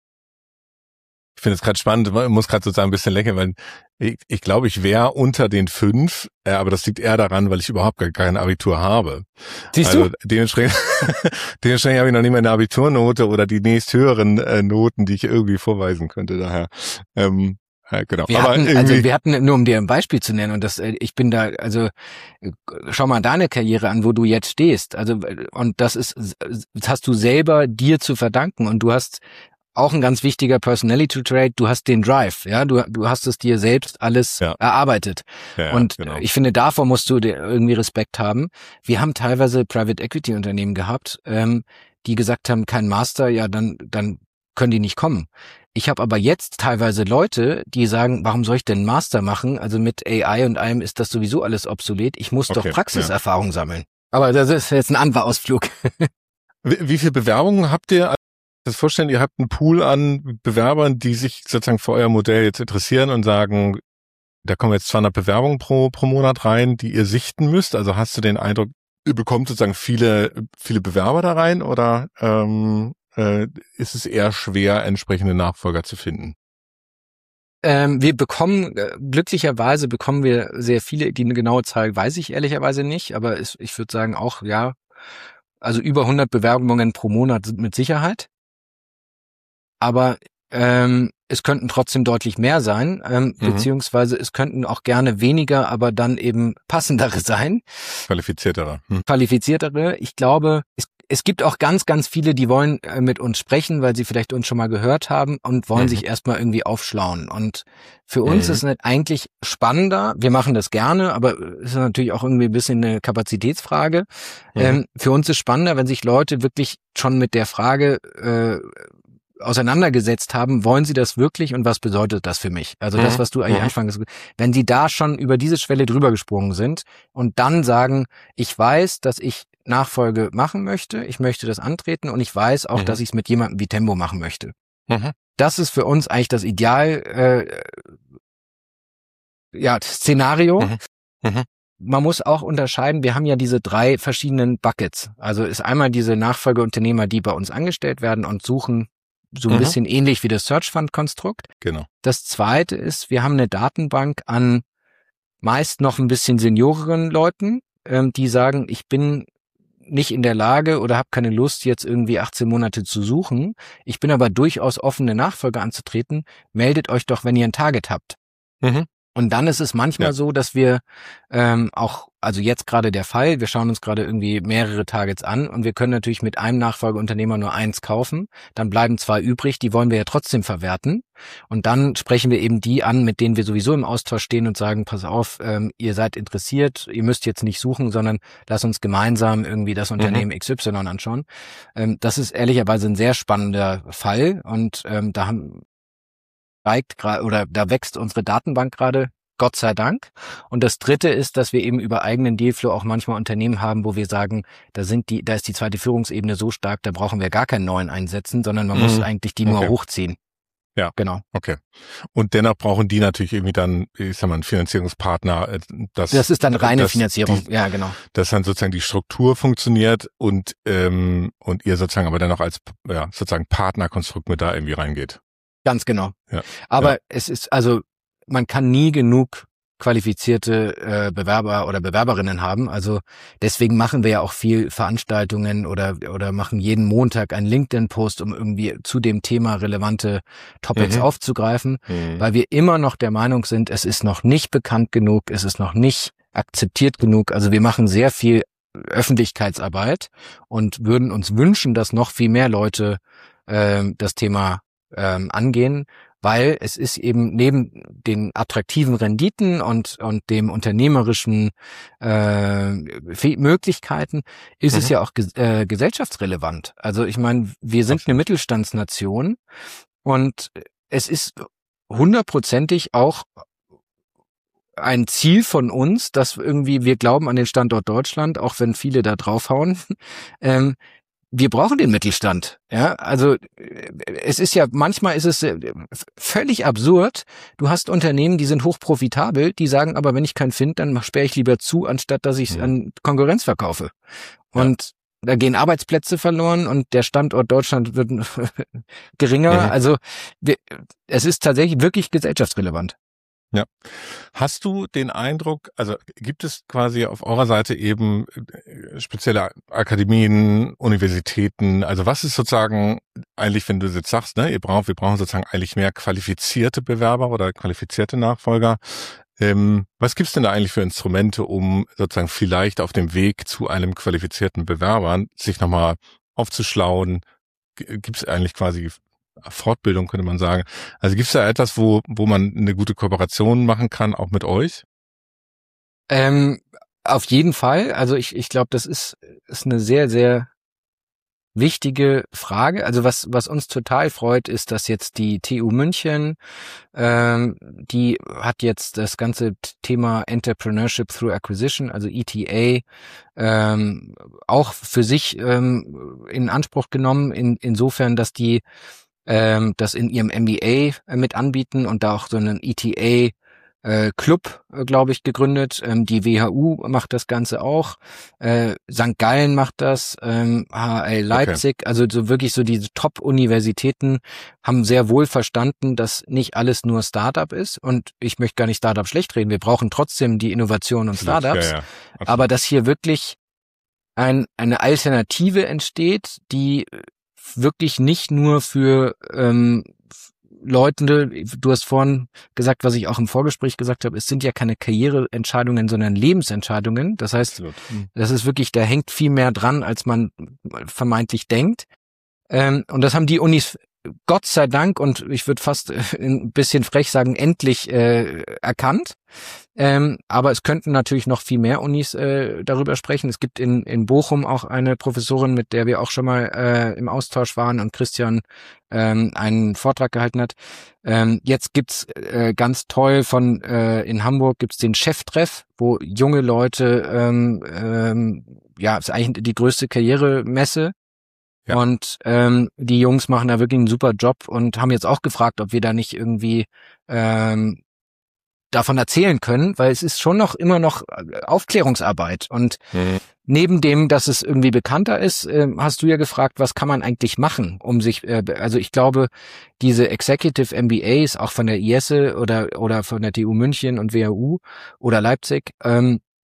Ich finde es gerade spannend, ich muss gerade sozusagen ein bisschen lächeln, weil ich, ich glaube, ich wäre unter den fünf, äh, aber das liegt eher daran, weil ich überhaupt gar kein Abitur habe. Siehst also du? Dementsprechend, dementsprechend habe ich noch nicht mal eine Abiturnote oder die nächsthöheren äh, Noten, die ich irgendwie vorweisen könnte. Daher, ähm, ja, genau. Wir aber hatten, also wir hatten, nur um dir ein Beispiel zu nennen, und das, ich bin da, also schau mal deine Karriere an, wo du jetzt stehst. Also und das ist, das hast du selber dir zu verdanken und du hast auch ein ganz wichtiger Personality Trait, du hast den Drive, ja, du du hast es dir selbst alles ja. erarbeitet. Ja, und genau. Ich finde, davor musst du irgendwie Respekt haben. Wir haben teilweise Private Equity Unternehmen gehabt, ähm, die gesagt haben, kein Master, ja, dann dann können die nicht kommen. Ich habe aber jetzt teilweise Leute, die sagen, warum soll ich denn einen Master machen? Also mit A I und allem ist das sowieso alles obsolet. Ich muss okay, doch Praxiserfahrung ja. sammeln. Aber das ist jetzt ein anderer Ausflug. Wie, wie viele Bewerbungen habt ihr? Das vorstellen, ihr habt einen Pool an Bewerbern, die sich sozusagen für euer Modell jetzt interessieren und sagen, da kommen jetzt zweihundert Bewerbungen pro pro Monat rein, die ihr sichten müsst. Also hast du den Eindruck, ihr bekommt sozusagen viele viele Bewerber da rein oder ähm, äh, ist es eher schwer, entsprechende Nachfolger zu finden? Ähm, wir bekommen, äh, glücklicherweise bekommen wir sehr viele, die eine genaue Zahl weiß ich ehrlicherweise nicht, aber es, ich würde sagen auch, ja, also über hundert Bewerbungen pro Monat sind mit Sicherheit. Aber ähm, es könnten trotzdem deutlich mehr sein, ähm, mhm. beziehungsweise es könnten auch gerne weniger, aber dann eben passendere sein. Qualifiziertere. Hm. Qualifiziertere. Ich glaube, es, es gibt auch ganz, ganz viele, die wollen äh, mit uns sprechen, weil sie vielleicht uns schon mal gehört haben und wollen mhm. sich erstmal irgendwie aufschlauen. Und für uns mhm. ist es eigentlich spannender. Wir machen das gerne, aber es ist natürlich auch irgendwie ein bisschen eine Kapazitätsfrage. Mhm. Ähm, für uns ist spannender, wenn sich Leute wirklich schon mit der Frage äh, auseinandergesetzt haben, wollen sie das wirklich und was bedeutet das für mich? Also mhm. das, was du eigentlich mhm. anfangs, wenn sie da schon über diese Schwelle drüber gesprungen sind und dann sagen, ich weiß, dass ich Nachfolge machen möchte, ich möchte das antreten und ich weiß auch, mhm. dass ich es mit jemandem wie Tembo machen möchte. Mhm. Das ist für uns eigentlich das Ideal, äh, ja, Szenario. Mhm. Mhm. Man muss auch unterscheiden, wir haben ja diese drei verschiedenen Buckets. Also ist einmal diese Nachfolgeunternehmer, die bei uns angestellt werden und suchen, so ein mhm. bisschen ähnlich wie das Search Fund Konstrukt. Genau. Das zweite ist, wir haben eine Datenbank an meist noch ein bisschen senioreren Leuten, ähm, die sagen, ich bin nicht in der Lage oder habe keine Lust, jetzt irgendwie achtzehn Monate zu suchen. Ich bin aber durchaus offen, eine Nachfolge anzutreten. Meldet euch doch, wenn ihr ein Target habt. Mhm. Und dann ist es manchmal Ja. so, dass wir ähm, auch, also jetzt gerade der Fall, wir schauen uns gerade irgendwie mehrere Targets an und wir können natürlich mit einem Nachfolgeunternehmer nur eins kaufen, dann bleiben zwei übrig, die wollen wir ja trotzdem verwerten und dann sprechen wir eben die an, mit denen wir sowieso im Austausch stehen und sagen, pass auf, ähm, ihr seid interessiert, ihr müsst jetzt nicht suchen, sondern lasst uns gemeinsam irgendwie das Unternehmen mhm. X Y anschauen. Ähm, das ist ehrlicherweise ein sehr spannender Fall und ähm, da haben steigt gerade oder da wächst unsere Datenbank gerade, Gott sei Dank. Und das Dritte ist, dass wir eben über eigenen Dealflow auch manchmal Unternehmen haben, wo wir sagen, da sind die, da ist die zweite Führungsebene so stark, da brauchen wir gar keinen neuen einsetzen, sondern man mhm. muss eigentlich die nur okay. hochziehen. Ja, genau. Okay. Und dennoch brauchen die natürlich irgendwie dann, ich sag mal, einen Finanzierungspartner. Das, das ist dann reine das, Finanzierung, die, ja genau. Dass dann sozusagen die Struktur funktioniert und ähm, und ihr sozusagen aber dann auch als ja sozusagen Partnerkonstrukt mit da irgendwie reingeht. Ganz genau. Ja, Aber ja. es ist, also man kann nie genug qualifizierte äh, Bewerber oder Bewerberinnen haben. Also deswegen machen wir ja auch viel Veranstaltungen oder oder machen jeden Montag einen LinkedIn-Post, um irgendwie zu dem Thema relevante Topics mhm. aufzugreifen, mhm. weil wir immer noch der Meinung sind, es ist noch nicht bekannt genug, es ist noch nicht akzeptiert genug. Also wir machen sehr viel Öffentlichkeitsarbeit und würden uns wünschen, dass noch viel mehr Leute äh, das Thema ähm, angehen, weil es ist eben neben den attraktiven Renditen und und dem unternehmerischen äh, Möglichkeiten ist mhm. es ja auch ges- äh, gesellschaftsrelevant. Also ich meine, wir sind Absolut. Eine Mittelstandsnation und es ist hundertprozentig auch ein Ziel von uns, dass irgendwie wir glauben an den Standort Deutschland, auch wenn viele da draufhauen. ähm, Wir brauchen den Mittelstand, ja, also es ist ja, manchmal ist es völlig absurd, du hast Unternehmen, die sind hochprofitabel, die sagen aber, wenn ich keinen finde, dann sperre ich lieber zu, anstatt dass ich es mhm. an Konkurrenz verkaufe. Und ja. da gehen Arbeitsplätze verloren und der Standort Deutschland wird geringer, mhm. also wir, es ist tatsächlich wirklich gesellschaftsrelevant. Ja. Hast du den Eindruck, also gibt es quasi auf eurer Seite eben spezielle Akademien, Universitäten, also was ist sozusagen eigentlich, wenn du jetzt sagst, ne, ihr braucht, wir brauchen sozusagen eigentlich mehr qualifizierte Bewerber oder qualifizierte Nachfolger. Ähm, was gibt's denn da eigentlich für Instrumente, um sozusagen vielleicht auf dem Weg zu einem qualifizierten Bewerber sich nochmal aufzuschlauen? Gibt's eigentlich quasi Fortbildung, könnte man sagen. Also gibt es da etwas, wo wo man eine gute Kooperation machen kann, auch mit euch? Ähm, auf jeden Fall. Also ich ich glaube, das ist ist eine sehr, sehr wichtige Frage. Also was was uns total freut, ist, dass jetzt die T U München, ähm, die hat jetzt das ganze Thema Entrepreneurship through Acquisition, also E T A, ähm, auch für sich ähm, in Anspruch genommen, in, insofern, dass die ähm, das in ihrem M B A mit anbieten und da auch so einen E T A äh, Club, äh, glaube ich, gegründet. Ähm, die W H U macht das Ganze auch. Äh, Sankt Gallen macht das, ähm, H L Leipzig. Okay. Also so wirklich so diese Top-Universitäten haben sehr wohl verstanden, dass nicht alles nur Startup ist. Und ich möchte gar nicht Startup schlecht reden. Wir brauchen trotzdem die Innovation und Startups. Ja, ja. Aber dass hier wirklich ein, eine Alternative entsteht, die wirklich nicht nur für ähm, Leute, du hast vorhin gesagt, was ich auch im Vorgespräch gesagt habe, es sind ja keine Karriereentscheidungen, sondern Lebensentscheidungen. Das heißt, Absolut. Das ist wirklich, da hängt viel mehr dran, als man vermeintlich denkt. Ähm, und das haben die Unis Gott sei Dank und ich würde fast ein bisschen frech sagen, endlich äh, erkannt. Ähm, aber es könnten natürlich noch viel mehr Unis äh, darüber sprechen. Es gibt in in Bochum auch eine Professorin, mit der wir auch schon mal äh, im Austausch waren und Christian ähm, einen Vortrag gehalten hat. Ähm, jetzt gibt's äh, ganz toll von äh, in Hamburg gibt's den Cheftreff, wo junge Leute ähm, ähm, ja, ist eigentlich die größte Karrieremesse. Ja. Und ähm, die Jungs machen da wirklich einen super Job und haben jetzt auch gefragt, ob wir da nicht irgendwie ähm, davon erzählen können, weil es ist schon noch immer noch Aufklärungsarbeit. Und mhm. neben dem, dass es irgendwie bekannter ist, äh, hast du ja gefragt, was kann man eigentlich machen, um sich, äh, also ich glaube, diese Executive M B As, auch von der I E S E oder oder von der T U München und W H U oder Leipzig, ähm,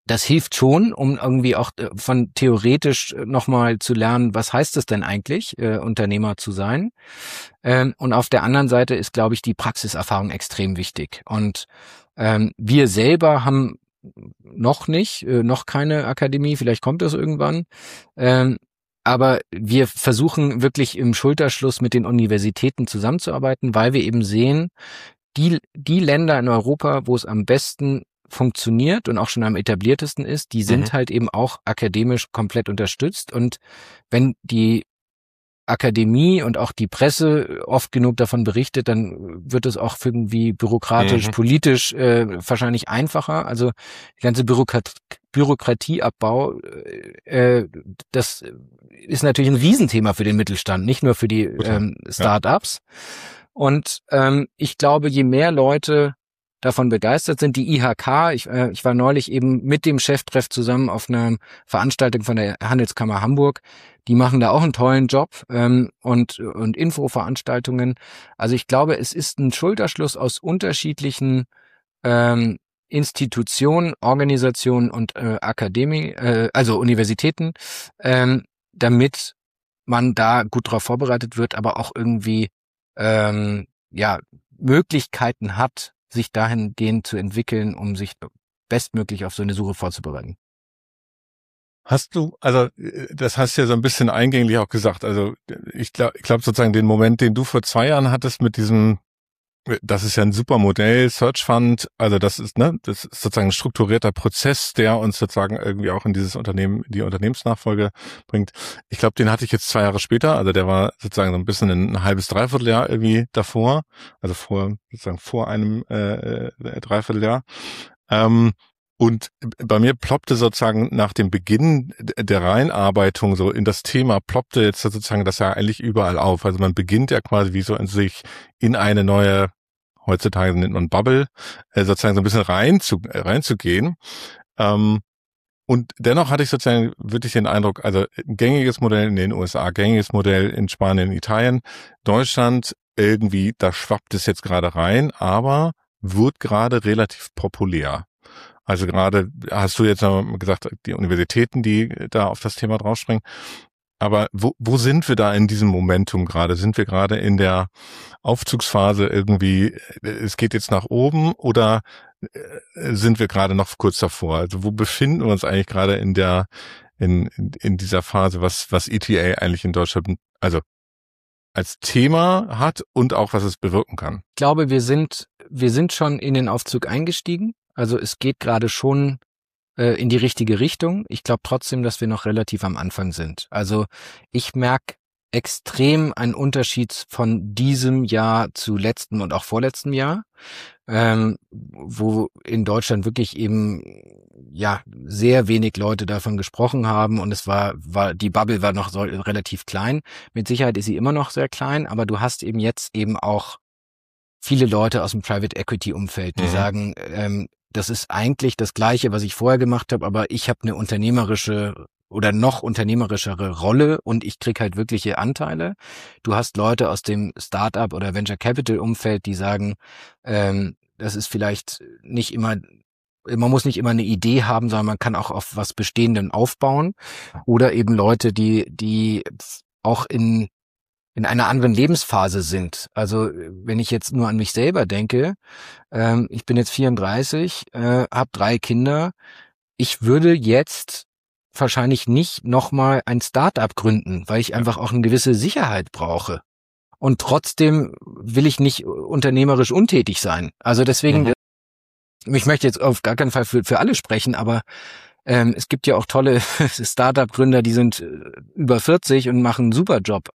Das hilft schon, um irgendwie auch von theoretisch nochmal zu lernen, was heißt es denn eigentlich, äh, Unternehmer zu sein. Ähm, und auf der anderen Seite ist, glaube ich, die Praxiserfahrung extrem wichtig. Und ähm, wir selber haben noch nicht, äh, noch keine Akademie, vielleicht kommt das irgendwann. Ähm, aber wir versuchen wirklich im Schulterschluss mit den Universitäten zusammenzuarbeiten, weil wir eben sehen, die, die Länder in Europa, wo es am besten funktioniert und auch schon am etabliertesten ist, die sind mhm. halt eben auch akademisch komplett unterstützt. Und wenn die Akademie und auch die Presse oft genug davon berichtet, dann wird es auch irgendwie bürokratisch, mhm. politisch äh, wahrscheinlich einfacher. Also die ganze Bürokrat- Bürokratieabbau, äh, das ist natürlich ein Riesenthema für den Mittelstand, nicht nur für die ähm, Start-ups. Ja. Und ähm, ich glaube, je mehr Leute davon begeistert sind, die I H K, ich, äh, ich war neulich eben mit dem Cheftreff zusammen auf einer Veranstaltung von der Handelskammer Hamburg, die machen da auch einen tollen Job ähm, und, und Infoveranstaltungen. Also ich glaube, es ist ein Schulterschluss aus unterschiedlichen ähm, Institutionen, Organisationen und äh, Akademie, äh, also Universitäten, ähm, damit man da gut drauf vorbereitet wird, aber auch irgendwie ähm, ja Möglichkeiten hat, sich dahingehend zu entwickeln, um sich bestmöglich auf so eine Suche vorzubereiten. Hast du, also das hast du ja so ein bisschen eingänglich auch gesagt, also ich glaube ich glaube sozusagen den Moment, den du vor zwei Jahren hattest mit diesem, das ist ja ein super Modell, Search Fund, also das ist, ne, das ist sozusagen ein strukturierter Prozess, der uns sozusagen irgendwie auch in dieses Unternehmen, die Unternehmensnachfolge bringt. Ich glaube, den hatte ich jetzt zwei Jahre später, also der war sozusagen so ein bisschen ein halbes, Dreivierteljahr irgendwie davor, also vor, sozusagen vor einem äh, Dreivierteljahr. Ähm, und bei mir ploppte sozusagen nach dem Beginn der Reinarbeitung so in das Thema, ploppte jetzt sozusagen das ja eigentlich überall auf. Also man beginnt ja quasi wie so in sich in eine neue, heutzutage nennt man Bubble, äh, sozusagen so ein bisschen rein zu, reinzugehen. Ähm, und dennoch hatte ich sozusagen wirklich den Eindruck, also ein gängiges Modell in den U S A, gängiges Modell in Spanien, Italien, Deutschland, irgendwie, da schwappt es jetzt gerade rein, aber wird gerade relativ populär. Also gerade hast du jetzt noch gesagt, die Universitäten, die da auf das Thema draufspringen. Aber wo, wo sind wir da in diesem Momentum gerade? Sind wir gerade in der Aufzugsphase irgendwie, es geht jetzt nach oben, oder sind wir gerade noch kurz davor? Also wo befinden wir uns eigentlich gerade in der, in, in dieser Phase, was, was E T A eigentlich in Deutschland, also als Thema hat und auch was es bewirken kann? Ich glaube, wir sind, wir sind schon in den Aufzug eingestiegen. Also es geht gerade schon äh, in die richtige Richtung. Ich glaube trotzdem, dass wir noch relativ am Anfang sind. Also ich merke extrem einen Unterschied von diesem Jahr zu letztem und auch vorletztem Jahr, ähm, wo in Deutschland wirklich eben ja sehr wenig Leute davon gesprochen haben, und es war war die Bubble war noch so relativ klein. Mit Sicherheit ist sie immer noch sehr klein, aber du hast eben jetzt eben auch viele Leute aus dem Private Equity Umfeld, die mhm. sagen, ähm, das ist eigentlich das Gleiche, was ich vorher gemacht habe, aber ich habe eine unternehmerische oder noch unternehmerischere Rolle und ich krieg halt wirkliche Anteile. Du hast Leute aus dem Startup oder Venture Capital Umfeld, die sagen, ähm, das ist vielleicht nicht immer, man muss nicht immer eine Idee haben, sondern man kann auch auf was Bestehendem aufbauen. Oder eben Leute, die die auch in in einer anderen Lebensphase sind. Also wenn ich jetzt nur an mich selber denke, ähm, ich bin jetzt vierunddreißig, äh, habe drei Kinder. Ich würde jetzt wahrscheinlich nicht nochmal ein Start-up gründen, weil ich einfach auch eine gewisse Sicherheit brauche. Und trotzdem will ich nicht unternehmerisch untätig sein. Also deswegen, mhm. ich möchte jetzt auf gar keinen Fall für, für alle sprechen, aber ähm, es gibt ja auch tolle Start-up-Gründer, die sind über vierzig und machen einen super Job.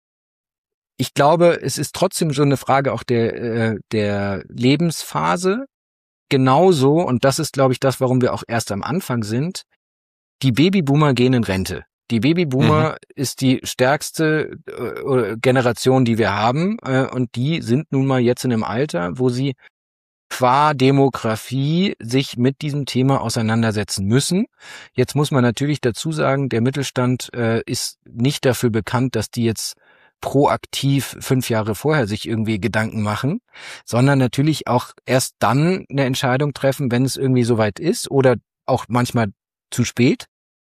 Ich glaube, es ist trotzdem so eine Frage auch der äh, der Lebensphase. Genauso, und das ist, glaube ich, das, warum wir auch erst am Anfang sind, die Babyboomer gehen in Rente. Die Babyboomer mhm. ist die stärkste äh, Generation, die wir haben, äh, und die sind nun mal jetzt in einem Alter, wo sie qua Demografie sich mit diesem Thema auseinandersetzen müssen. Jetzt muss man natürlich dazu sagen, der Mittelstand äh, ist nicht dafür bekannt, dass die jetzt proaktiv fünf Jahre vorher sich irgendwie Gedanken machen, sondern natürlich auch erst dann eine Entscheidung treffen, wenn es irgendwie soweit ist oder auch manchmal zu spät.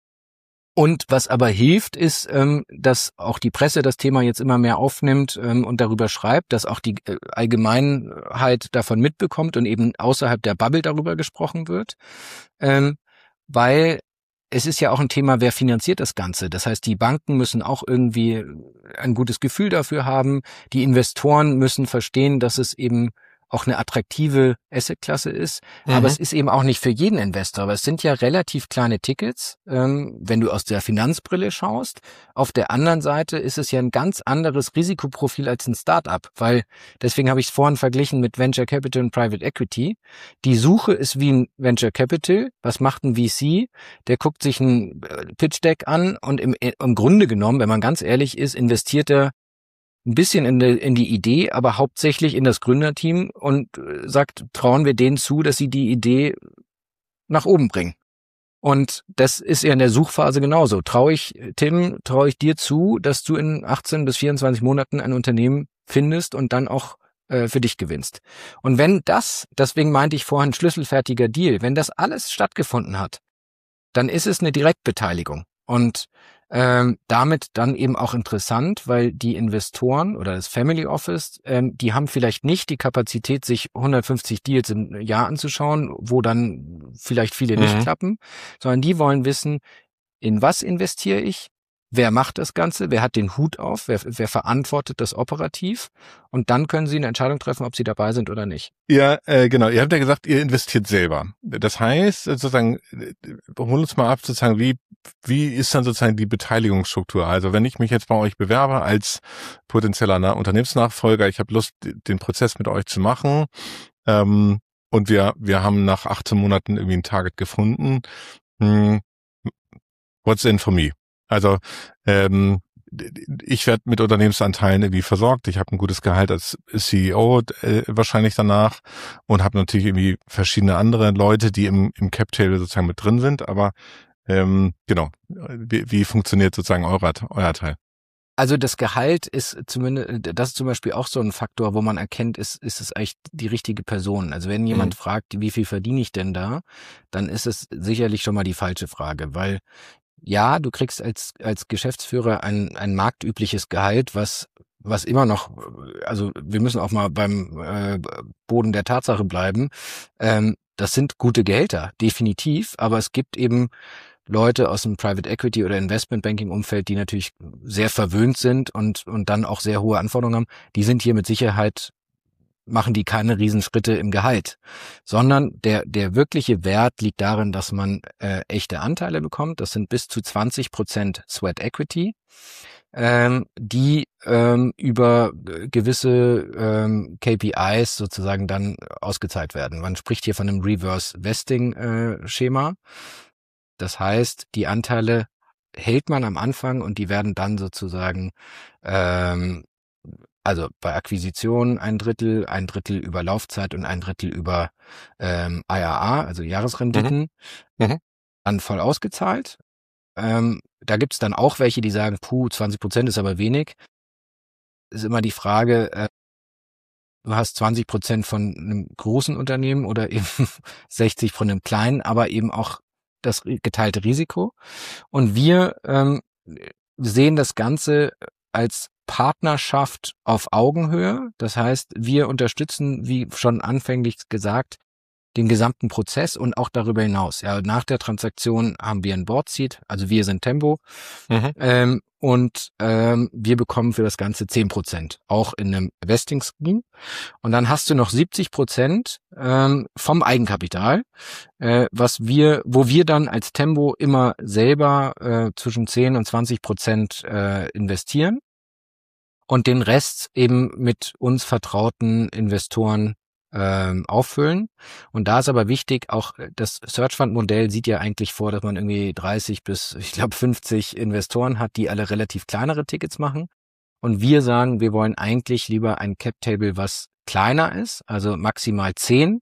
Und was aber hilft, ist, ähm, dass auch die Presse das Thema jetzt immer mehr aufnimmt ähm, und darüber schreibt, dass auch die äh, Allgemeinheit davon mitbekommt und eben außerhalb der Bubble darüber gesprochen wird. Ähm, weil es ist ja auch ein Thema, wer finanziert das Ganze. Das heißt, die Banken müssen auch irgendwie ein gutes Gefühl dafür haben. Die Investoren müssen verstehen, dass es eben auch eine attraktive Assetklasse ist. Mhm. Aber es ist eben auch nicht für jeden Investor. Aber es sind ja relativ kleine Tickets, ähm, wenn du aus der Finanzbrille schaust. Auf der anderen Seite ist es ja ein ganz anderes Risikoprofil als ein Startup, weil deswegen habe ich es vorhin verglichen mit Venture Capital und Private Equity. Die Suche ist wie ein Venture Capital. Was macht ein V C? Der guckt sich ein Pitch Deck an und im, im Grunde genommen, wenn man ganz ehrlich ist, investiert er ein bisschen in die, in die Idee, aber hauptsächlich in das Gründerteam und sagt, trauen wir denen zu, dass sie die Idee nach oben bringen. Und das ist ja in der Suchphase genauso. Traue ich, Tim, traue ich dir zu, dass du in achtzehn bis vierundzwanzig Monaten ein Unternehmen findest und dann auch äh, für dich gewinnst. Und wenn das, deswegen meinte ich vorhin schlüsselfertiger Deal, wenn das alles stattgefunden hat, dann ist es eine Direktbeteiligung. Und Ähm, damit dann eben auch interessant, weil die Investoren oder das Family Office, ähm, die haben vielleicht nicht die Kapazität, sich hundertfünfzig Deals im Jahr anzuschauen, wo dann vielleicht viele nicht Mhm. klappen, sondern die wollen wissen, in was investiere ich, wer macht das Ganze, wer hat den Hut auf, wer, wer verantwortet das operativ und dann können sie eine Entscheidung treffen, ob sie dabei sind oder nicht. Ja, äh, genau. Ihr habt ja gesagt, ihr investiert selber. Das heißt, sozusagen, äh, hol uns mal ab, sozusagen, wie wie ist dann sozusagen die Beteiligungsstruktur? Also wenn ich mich jetzt bei euch bewerbe als potenzieller Na- Unternehmensnachfolger, ich habe Lust, den Prozess mit euch zu machen, ähm, und wir wir haben nach achtzehn Monaten irgendwie ein Target gefunden. Hm, what's in for me? Also ähm, ich werde mit Unternehmensanteilen irgendwie versorgt. Ich habe ein gutes Gehalt als C E O äh, wahrscheinlich danach und habe natürlich irgendwie verschiedene andere Leute, die im im Cap Table sozusagen mit drin sind. Aber ähm, genau, wie, wie funktioniert sozusagen euer, euer Teil? Also das Gehalt ist zumindest, das ist zum Beispiel auch so ein Faktor, wo man erkennt, ist, ist es eigentlich die richtige Person. Also wenn jemand mhm. fragt, wie viel verdiene ich denn da, dann ist es sicherlich schon mal die falsche Frage, weil ja, du kriegst als als Geschäftsführer ein ein marktübliches Gehalt, was was immer noch, also wir müssen auch mal beim äh, Boden der Tatsache bleiben. Ähm, das sind gute Gehälter, definitiv, aber es gibt eben Leute aus dem Private Equity oder Investment Banking Umfeld, die natürlich sehr verwöhnt sind und und dann auch sehr hohe Anforderungen haben. Die sind hier mit Sicherheit, machen die keine Riesenschritte im Gehalt, sondern der der wirkliche Wert liegt darin, dass man äh, echte Anteile bekommt. Das sind bis zu zwanzig Prozent Sweat Equity, ähm, die ähm, über gewisse ähm, K P Is sozusagen dann ausgezahlt werden. Man spricht hier von einem Reverse Vesting äh, Schema. Das heißt, die Anteile hält man am Anfang und die werden dann sozusagen ähm, also bei Akquisition ein Drittel, ein Drittel über Laufzeit und ein Drittel über ähm, I R A, also Jahresrenditen, mhm. Mhm. dann voll ausgezahlt. Ähm, da gibt's dann auch welche, die sagen, puh, zwanzig Prozent ist aber wenig. Ist immer die Frage, äh, du hast zwanzig Prozent von einem großen Unternehmen oder eben sechzig von einem kleinen, aber eben auch das geteilte Risiko. Und wir ähm, sehen das Ganze als Partnerschaft auf Augenhöhe. Das heißt, wir unterstützen, wie schon anfänglich gesagt, den gesamten Prozess und auch darüber hinaus. Ja, nach der Transaktion haben wir ein Board Seat, also wir sind Tembo, mhm. ähm, und ähm, wir bekommen für das Ganze zehn Prozent, auch in einem Vesting Scheme. Und dann hast du noch siebzig Prozent ähm, vom Eigenkapital, äh, was wir, wo wir dann als Tembo immer selber äh, zwischen zehn und zwanzig Prozent äh, investieren und den Rest eben mit uns vertrauten Investoren ähm, auffüllen. Und da ist aber wichtig, auch das Search Fund Modell sieht ja eigentlich vor, dass man irgendwie dreißig bis, ich glaube, fünfzig Investoren hat, die alle relativ kleinere Tickets machen. Und wir sagen, wir wollen eigentlich lieber ein Cap Table, was kleiner ist, also maximal zehn,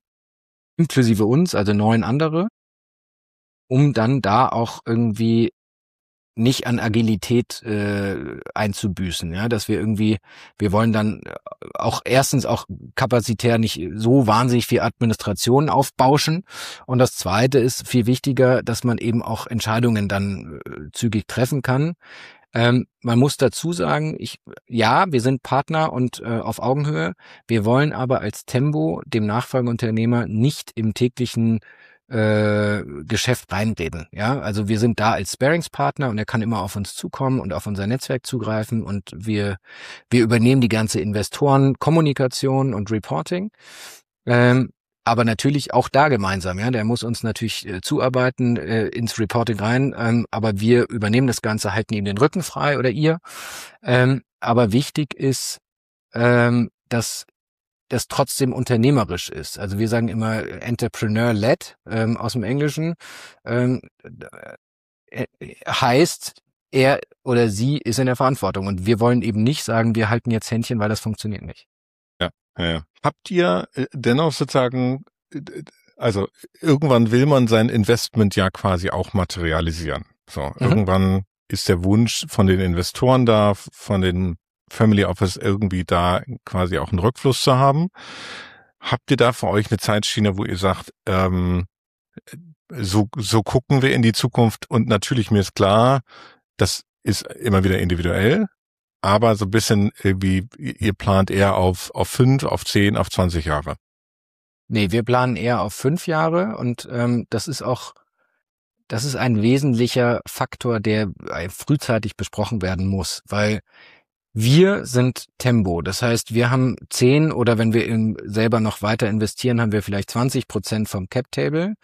inklusive uns, also neun andere, um dann da auch irgendwie nicht an Agilität äh, einzubüßen, ja, dass wir irgendwie, wir wollen dann auch erstens auch kapazitär nicht so wahnsinnig viel Administration aufbauschen und das Zweite ist viel wichtiger, dass man eben auch Entscheidungen dann äh, zügig treffen kann. Ähm, man muss dazu sagen, ich ja, wir sind Partner und äh, auf Augenhöhe, wir wollen aber als Tembo dem Nachfolgeunternehmer nicht im täglichen äh, Geschäft reinreden. Ja, also wir sind da als Sparingspartner und er kann immer auf uns zukommen und auf unser Netzwerk zugreifen und wir wir übernehmen die ganze Investorenkommunikation und Reporting. Ähm, aber natürlich auch da gemeinsam, ja, der muss uns natürlich äh, zuarbeiten äh, ins Reporting rein, ähm, aber wir übernehmen das Ganze, halten ihm den Rücken frei oder ihr. Ähm, aber wichtig ist, ähm, dass das trotzdem unternehmerisch ist. Also wir sagen immer Entrepreneur-led ähm, aus dem Englischen. Ähm, äh, heißt, er oder sie ist in der Verantwortung. Und wir wollen eben nicht sagen, wir halten jetzt Händchen, weil das funktioniert nicht. Ja, ja, ja. Habt ihr dennoch sozusagen, also irgendwann will man sein Investment ja quasi auch materialisieren. So, mhm. Irgendwann ist der Wunsch von den Investoren da, von den Family Office irgendwie da quasi auch einen Rückfluss zu haben. Habt ihr da für euch eine Zeitschiene, wo ihr sagt, ähm, so, so gucken wir in die Zukunft und natürlich mir ist klar, das ist immer wieder individuell, aber so ein bisschen irgendwie, ihr plant eher auf, auf fünf, auf zehn, auf zwanzig Jahre. Nee, wir planen eher auf fünf Jahre und ähm, das ist auch, das ist ein wesentlicher Faktor, der frühzeitig besprochen werden muss, weil wir sind Tembo. Das heißt, wir haben zehn oder wenn wir in, selber noch weiter investieren, haben wir vielleicht zwanzig Prozent vom Cap-Table.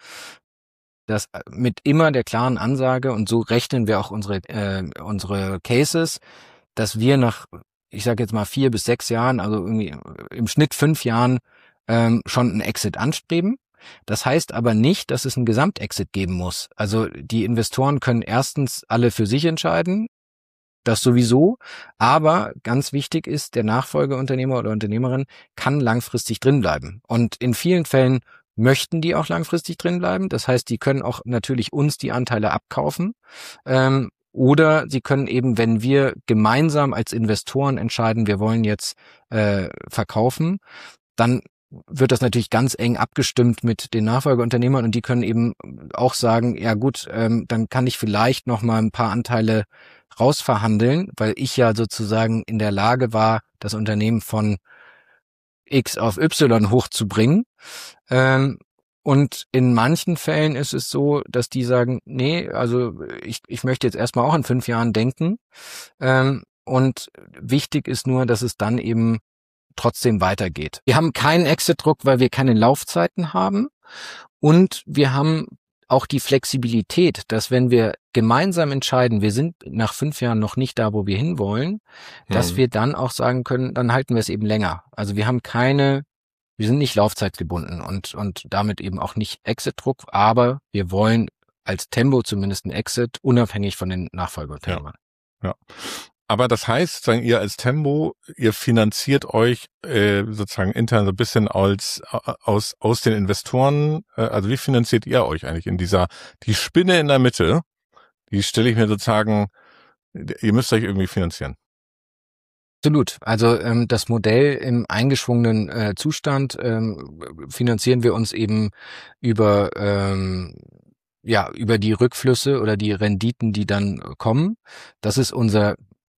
Das mit immer der klaren Ansage und so rechnen wir auch unsere äh, unsere Cases, dass wir nach, ich sage jetzt mal vier bis sechs Jahren, also irgendwie im Schnitt fünf Jahren ähm, schon einen Exit anstreben. Das heißt aber nicht, dass es einen Gesamtexit geben muss. Also die Investoren können erstens alle für sich entscheiden. Das sowieso, aber ganz wichtig ist, der Nachfolgeunternehmer oder Unternehmerin kann langfristig drinbleiben. Und in vielen Fällen möchten die auch langfristig drinbleiben. Das heißt, die können auch natürlich uns die Anteile abkaufen. Ähm, oder sie können eben, wenn wir gemeinsam als Investoren entscheiden, wir wollen jetzt äh, verkaufen, dann wird das natürlich ganz eng abgestimmt mit den Nachfolgeunternehmern und die können eben auch sagen, ja gut, ähm, dann kann ich vielleicht noch mal ein paar Anteile rausverhandeln, weil ich ja sozusagen in der Lage war, das Unternehmen von X auf Y hochzubringen. Ähm, und in manchen Fällen ist es so, dass die sagen, nee, also ich, ich möchte jetzt erstmal auch in fünf Jahren denken. Ähm, und wichtig ist nur, dass es dann eben trotzdem weitergeht. Wir haben keinen Exit-Druck, weil wir keine Laufzeiten haben. Und wir haben auch die Flexibilität, dass wenn wir gemeinsam entscheiden, wir sind nach fünf Jahren noch nicht da, wo wir hinwollen, mhm. dass wir dann auch sagen können, dann halten wir es eben länger. Also wir haben keine, wir sind nicht laufzeitgebunden und und damit eben auch nicht Exit-Druck, aber wir wollen als Tembo zumindest einen Exit, unabhängig von den Nachfolgeunternehmern. Ja. ja. Aber das heißt, sagen ihr als Tembo, ihr finanziert euch äh, sozusagen intern so ein bisschen als aus aus den Investoren. Äh, also wie finanziert ihr euch eigentlich in dieser die Spinne in der Mitte? Die stelle ich mir sozusagen. Ihr müsst euch irgendwie finanzieren. Absolut. Also ähm, das Modell im eingeschwungenen äh, Zustand ähm, finanzieren wir uns eben über ähm, ja über die Rückflüsse oder die Renditen, die dann kommen. Das ist unser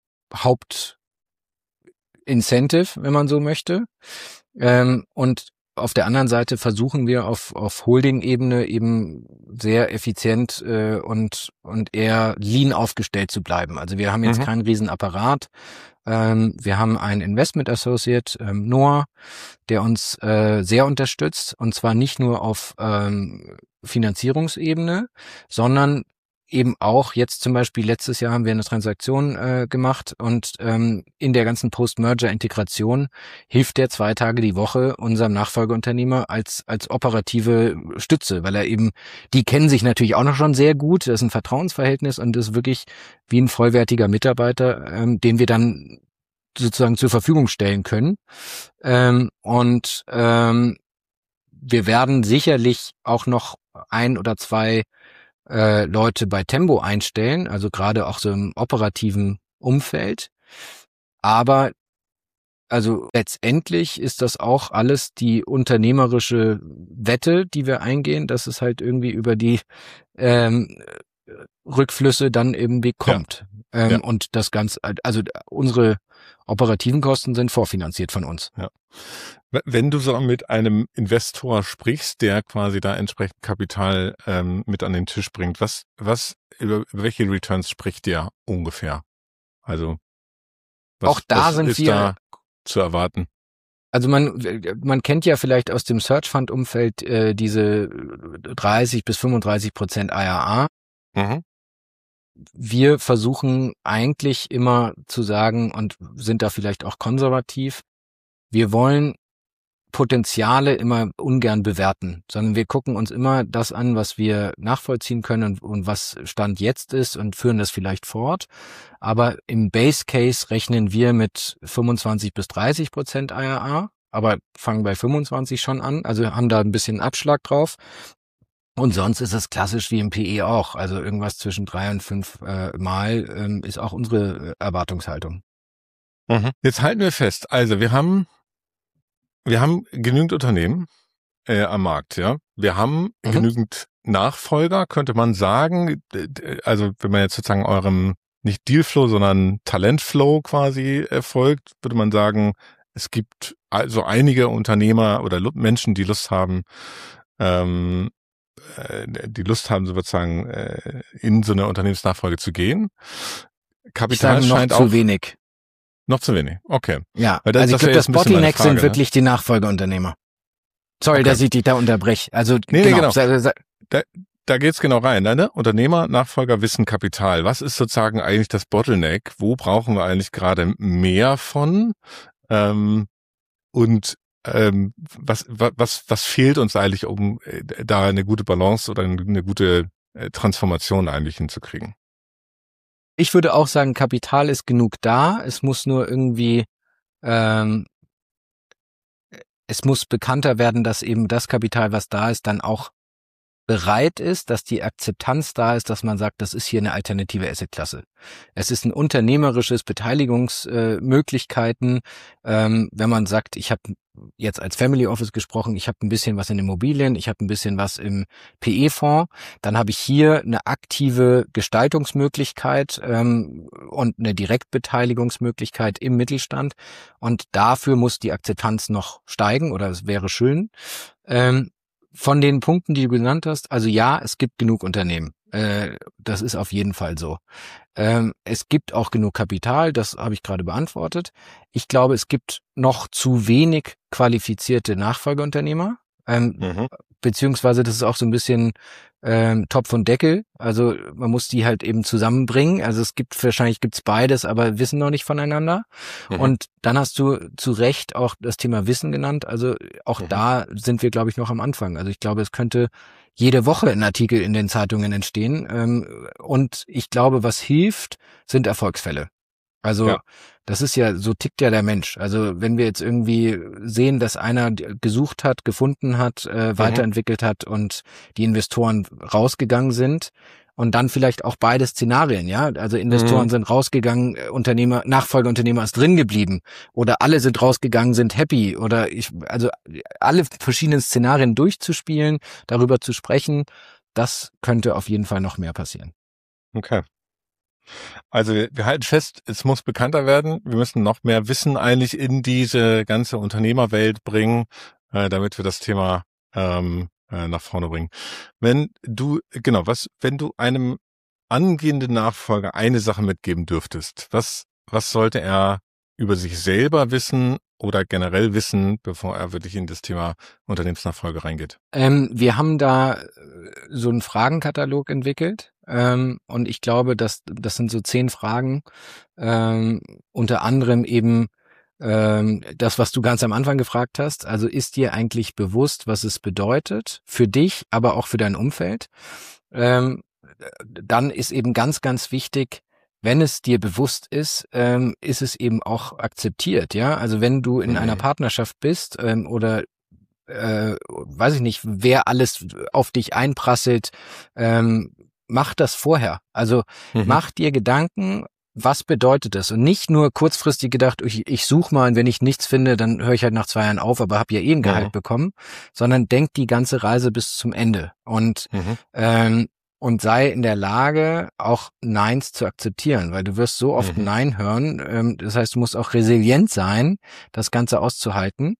Hauptincentive, wenn man so möchte. Ähm, und auf der anderen Seite versuchen wir auf, auf Holding-Ebene eben sehr effizient äh, und, und eher lean aufgestellt zu bleiben. Also wir haben jetzt mhm. keinen riesen Apparat. Ähm, wir haben einen Investment Associate, ähm, Noah, der uns äh, sehr unterstützt. Und zwar nicht nur auf ähm, Finanzierungsebene, sondern eben auch jetzt zum Beispiel letztes Jahr haben wir eine Transaktion äh, gemacht und ähm, in der ganzen Post-Merger-Integration hilft der zwei Tage die Woche unserem Nachfolgeunternehmer als als operative Stütze, weil er eben, die kennen sich natürlich auch noch schon sehr gut, das ist ein Vertrauensverhältnis und das ist wirklich wie ein vollwertiger Mitarbeiter, ähm, den wir dann sozusagen zur Verfügung stellen können. Ähm, und ähm, wir werden sicherlich auch noch ein oder zwei äh, Leute bei Tembo einstellen, also gerade auch so im operativen Umfeld. Aber also letztendlich ist das auch alles die unternehmerische Wette, die wir eingehen, dass es halt irgendwie über die ähm, Rückflüsse dann irgendwie kommt. Ja. Ähm, ja. Und das Ganze, also unsere operativen Kosten sind vorfinanziert von uns. Ja. Wenn du so mit einem Investor sprichst, der quasi da entsprechend Kapital ähm, mit an den Tisch bringt, was, was, über, über welche Returns spricht der ungefähr? Also was, auch da was sind ist wir da zu erwarten? Also man man kennt ja vielleicht aus dem Search Fund Umfeld äh, diese dreißig bis fünfunddreißig Prozent I R R. Mhm. Wir versuchen eigentlich immer zu sagen und sind da vielleicht auch konservativ. Wir wollen Potenziale immer ungern bewerten, sondern wir gucken uns immer das an, was wir nachvollziehen können und, und was Stand jetzt ist und führen das vielleicht fort. Aber im Base Case rechnen wir mit fünfundzwanzig bis dreißig Prozent I R R, aber fangen bei fünfundzwanzig schon an, also haben da ein bisschen Abschlag drauf. Und sonst ist es klassisch wie im P E auch, also irgendwas zwischen drei und fünf äh, Mal ähm, ist auch unsere Erwartungshaltung. Mhm. Jetzt halten wir fest, also wir haben Wir haben genügend Unternehmen äh, am Markt, ja. Wir haben mhm. genügend Nachfolger, könnte man sagen. Also wenn man jetzt sozusagen eurem nicht Dealflow, sondern Talentflow quasi erfolgt, würde man sagen, es gibt also einige Unternehmer oder Menschen, die Lust haben, ähm, äh, die Lust haben, sozusagen äh, in so eine Unternehmensnachfolge zu gehen. Kapital ich sage scheint noch auch zu wenig. Noch zu wenig, okay. Ja, Weil das, also ich glaube, das, das Bottleneck Frage, sind wirklich ne? die Nachfolgeunternehmer. Sorry, okay. dass ich dich da unterbreche. Also nee, genau. Nee, genau. Da, da geht's genau rein. Ne? Unternehmer, Nachfolger, Wissen, Kapital. Was ist sozusagen eigentlich das Bottleneck? Wo brauchen wir eigentlich gerade mehr von? Ähm, und ähm, was, was, was fehlt uns eigentlich, um äh, da eine gute Balance oder eine gute äh, Transformation eigentlich hinzukriegen? Ich würde auch sagen, Kapital ist genug da. Es muss nur irgendwie, ähm, es muss bekannter werden, dass eben das Kapital, was da ist, dann auch bereit ist, dass die Akzeptanz da ist, dass man sagt, das ist hier eine alternative Assetklasse. Es ist ein unternehmerisches Beteiligungsmöglichkeiten. Äh, ähm, wenn man sagt, ich habe jetzt als Family Office gesprochen, ich habe ein bisschen was in Immobilien, ich habe ein bisschen was im P E-Fonds, dann habe ich hier eine aktive Gestaltungsmöglichkeit ähm, und eine Direktbeteiligungsmöglichkeit im Mittelstand. Und dafür muss die Akzeptanz noch steigen oder es wäre schön. Ähm, Von den Punkten, die du genannt hast, also ja, es gibt genug Unternehmen. Äh, das ist auf jeden Fall so. Ähm, es gibt auch genug Kapital, das habe ich gerade beantwortet. Ich glaube, es gibt noch zu wenig qualifizierte Nachfolgeunternehmer. Ähm, mhm. Beziehungsweise das ist auch so ein bisschen ähm, Topf und Deckel. Also man muss die halt eben zusammenbringen. Also es gibt, wahrscheinlich gibt's beides, aber wissen noch nicht voneinander. Mhm. Und dann hast du zu Recht auch das Thema Wissen genannt. Also auch mhm. da sind wir, glaube ich, noch am Anfang. Also ich glaube, es könnte jede Woche ein Artikel in den Zeitungen entstehen. Ähm, und ich glaube, was hilft, sind Erfolgsfälle. Also ja. Das ist ja, so tickt ja der Mensch. Also wenn wir jetzt irgendwie sehen, dass einer gesucht hat, gefunden hat, äh, mhm. weiterentwickelt hat und die Investoren rausgegangen sind und dann vielleicht auch beide Szenarien, ja. Also Investoren mhm. sind rausgegangen, Unternehmer, Nachfolgeunternehmer ist drin geblieben oder alle sind rausgegangen, sind happy oder ich, also alle verschiedenen Szenarien durchzuspielen, darüber zu sprechen, das könnte auf jeden Fall noch mehr passieren. Okay. Also wir, wir halten fest, es muss bekannter werden. Wir müssen noch mehr Wissen eigentlich in diese ganze Unternehmerwelt bringen, äh, damit wir das Thema ähm, äh, nach vorne bringen. Wenn du, genau, was, wenn du einem angehenden Nachfolger eine Sache mitgeben dürftest, was, was sollte er über sich selber wissen oder generell wissen, bevor er wirklich in das Thema Unternehmensnachfolge reingeht? Ähm, wir haben da so einen Fragenkatalog entwickelt. Ähm, und ich glaube, dass das sind so zehn Fragen, ähm, unter anderem eben ähm, das, was du ganz am Anfang gefragt hast. Also ist dir eigentlich bewusst, was es bedeutet für dich, aber auch für dein Umfeld? Ähm, dann ist eben ganz, ganz wichtig, wenn es dir bewusst ist, ähm, ist es eben auch akzeptiert. Ja, also wenn du in mhm. einer Partnerschaft bist ähm, oder äh, weiß ich nicht, wer alles auf dich einprasselt, ähm, mach das vorher. Also Mhm. mach dir Gedanken, was bedeutet das? Und nicht nur kurzfristig gedacht, ich, ich suche mal und wenn ich nichts finde, dann höre ich halt nach zwei Jahren auf, aber habe ja eh ein Gehalt Mhm. bekommen, sondern denk die ganze Reise bis zum Ende. Und Mhm. ähm, und sei in der Lage, auch Neins zu akzeptieren, weil du wirst so oft Mhm. Nein hören. Ähm, das heißt, du musst auch resilient sein, das Ganze auszuhalten.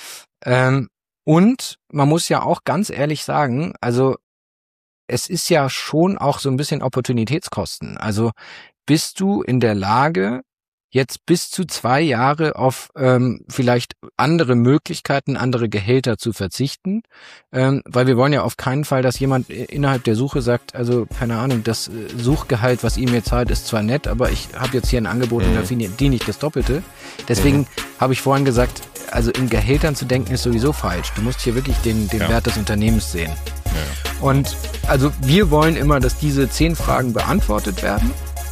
Ähm, und man muss ja auch ganz ehrlich sagen, also es ist ja schon auch so ein bisschen Opportunitätskosten. Also bist du in der Lage, jetzt bis zu zwei Jahre auf ähm, vielleicht andere Möglichkeiten, andere Gehälter zu verzichten, ähm, weil wir wollen ja auf keinen Fall, dass jemand innerhalb der Suche sagt, also keine Ahnung, das äh, Suchgehalt, was ihr mir zahlt, ist zwar nett, aber ich habe jetzt hier ein Angebot Mhm. und da verdiene ich das Doppelte. Deswegen Mhm. habe ich vorhin gesagt, also in Gehältern zu denken ist sowieso falsch. Du musst hier wirklich den, den Ja. Wert des Unternehmens sehen. Ja. Und also wir wollen immer, dass diese zehn Fragen beantwortet werden.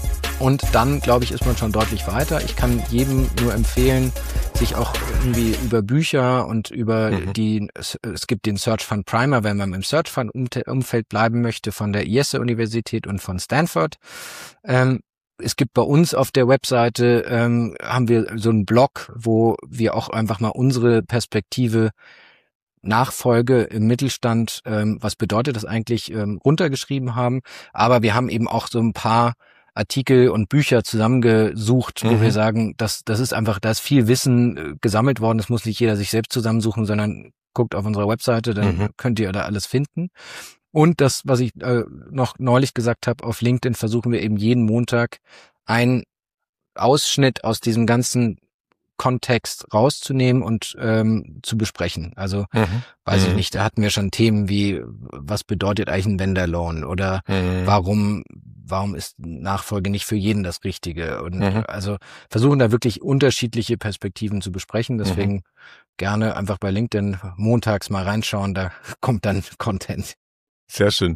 Und dann, glaube ich, ist man schon deutlich weiter. Ich kann jedem nur empfehlen, sich auch irgendwie über Bücher und über Mhm. die, es, es gibt den Search Fund Primer, wenn man im Search Fund Umfeld bleiben möchte, von der I E S E-Universität und von Stanford. Ähm, es gibt bei uns auf der Webseite, ähm, haben wir so einen Blog, wo wir auch einfach mal unsere Perspektive Nachfolge im Mittelstand, ähm, was bedeutet das eigentlich, ähm, runtergeschrieben haben. Aber wir haben eben auch so ein paar Artikel und Bücher zusammengesucht, wo Mhm. wir sagen, das, das ist einfach, da ist viel Wissen äh, gesammelt worden. Das muss nicht jeder sich selbst zusammensuchen, sondern guckt auf unserer Webseite, dann Mhm. könnt ihr da alles finden. Und das, was ich äh, noch neulich gesagt habe, auf LinkedIn versuchen wir eben jeden Montag einen Ausschnitt aus diesem ganzen Kontext rauszunehmen und ähm, zu besprechen. Also Mhm. weiß ich Mhm. nicht, da hatten wir schon Themen wie, was bedeutet eigentlich ein Vendor Loan oder Mhm. warum warum ist Nachfolge nicht für jeden das Richtige? Und Mhm. also versuchen da wirklich unterschiedliche Perspektiven zu besprechen. Deswegen Mhm. gerne einfach bei LinkedIn montags mal reinschauen, da kommt dann Content. Sehr schön.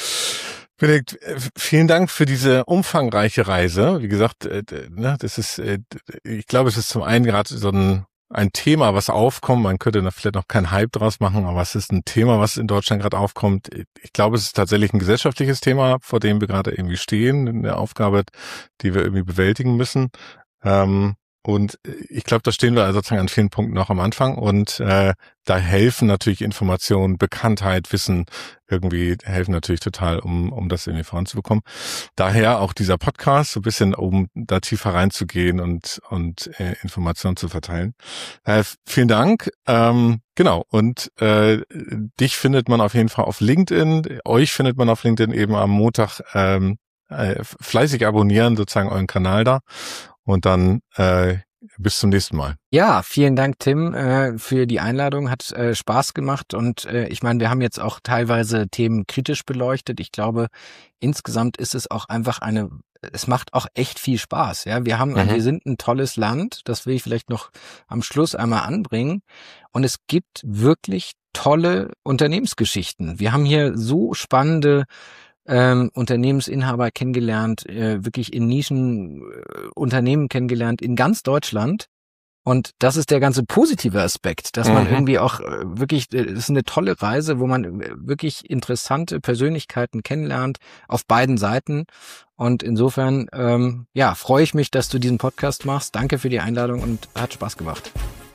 Benedikt, vielen Dank für diese umfangreiche Reise. Wie gesagt, äh, ne, das ist, äh, ich glaube, es ist zum einen gerade so ein ein Thema, was aufkommt. Man könnte da vielleicht noch keinen Hype draus machen, aber es ist ein Thema, was in Deutschland gerade aufkommt. Ich glaube, es ist tatsächlich ein gesellschaftliches Thema, vor dem wir gerade irgendwie stehen, in der Aufgabe, die wir irgendwie bewältigen müssen. Ähm, Und ich glaube, da stehen wir sozusagen an vielen Punkten noch am Anfang und äh, da helfen natürlich Informationen, Bekanntheit, Wissen irgendwie helfen natürlich total, um um das irgendwie voranzubekommen. Daher auch dieser Podcast, so ein bisschen, um da tiefer reinzugehen und und äh, Informationen zu verteilen. Äh, vielen Dank. Ähm, genau, und äh, dich findet man auf jeden Fall auf LinkedIn, euch findet man auf LinkedIn eben am Montag ähm, äh, fleißig abonnieren, sozusagen euren Kanal da. Und dann äh, bis zum nächsten Mal. Ja, vielen Dank, Tim, äh, für die Einladung. Hat äh, Spaß gemacht. Und äh, ich meine, wir haben jetzt auch teilweise Themen kritisch beleuchtet. Ich glaube, insgesamt ist es auch einfach eine, es macht auch echt viel Spaß. Ja, wir haben, Mhm. wir sind ein tolles Land. Das will ich vielleicht noch am Schluss einmal anbringen. Und es gibt wirklich tolle Unternehmensgeschichten. Wir haben hier so spannende Ähm, Unternehmensinhaber kennengelernt, äh, wirklich in Nischen äh, Unternehmen kennengelernt, in ganz Deutschland. Und das ist der ganze positive Aspekt, dass man Mhm. irgendwie auch äh, wirklich, es ist eine tolle Reise, wo man äh, wirklich interessante Persönlichkeiten kennenlernt, auf beiden Seiten. Und insofern, ähm, ja, freue ich mich, dass du diesen Podcast machst. Danke für die Einladung und hat Spaß gemacht.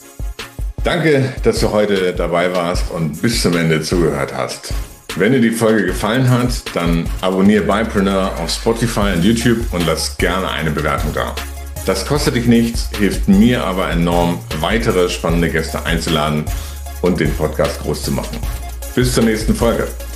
Danke, dass du heute dabei warst und bis zum Ende zugehört hast. Wenn dir die Folge gefallen hat, dann abonniere Bypreneur auf Spotify und YouTube und lass gerne eine Bewertung da. Das kostet dich nichts, hilft mir aber enorm, weitere spannende Gäste einzuladen und den Podcast groß zu machen. Bis zur nächsten Folge.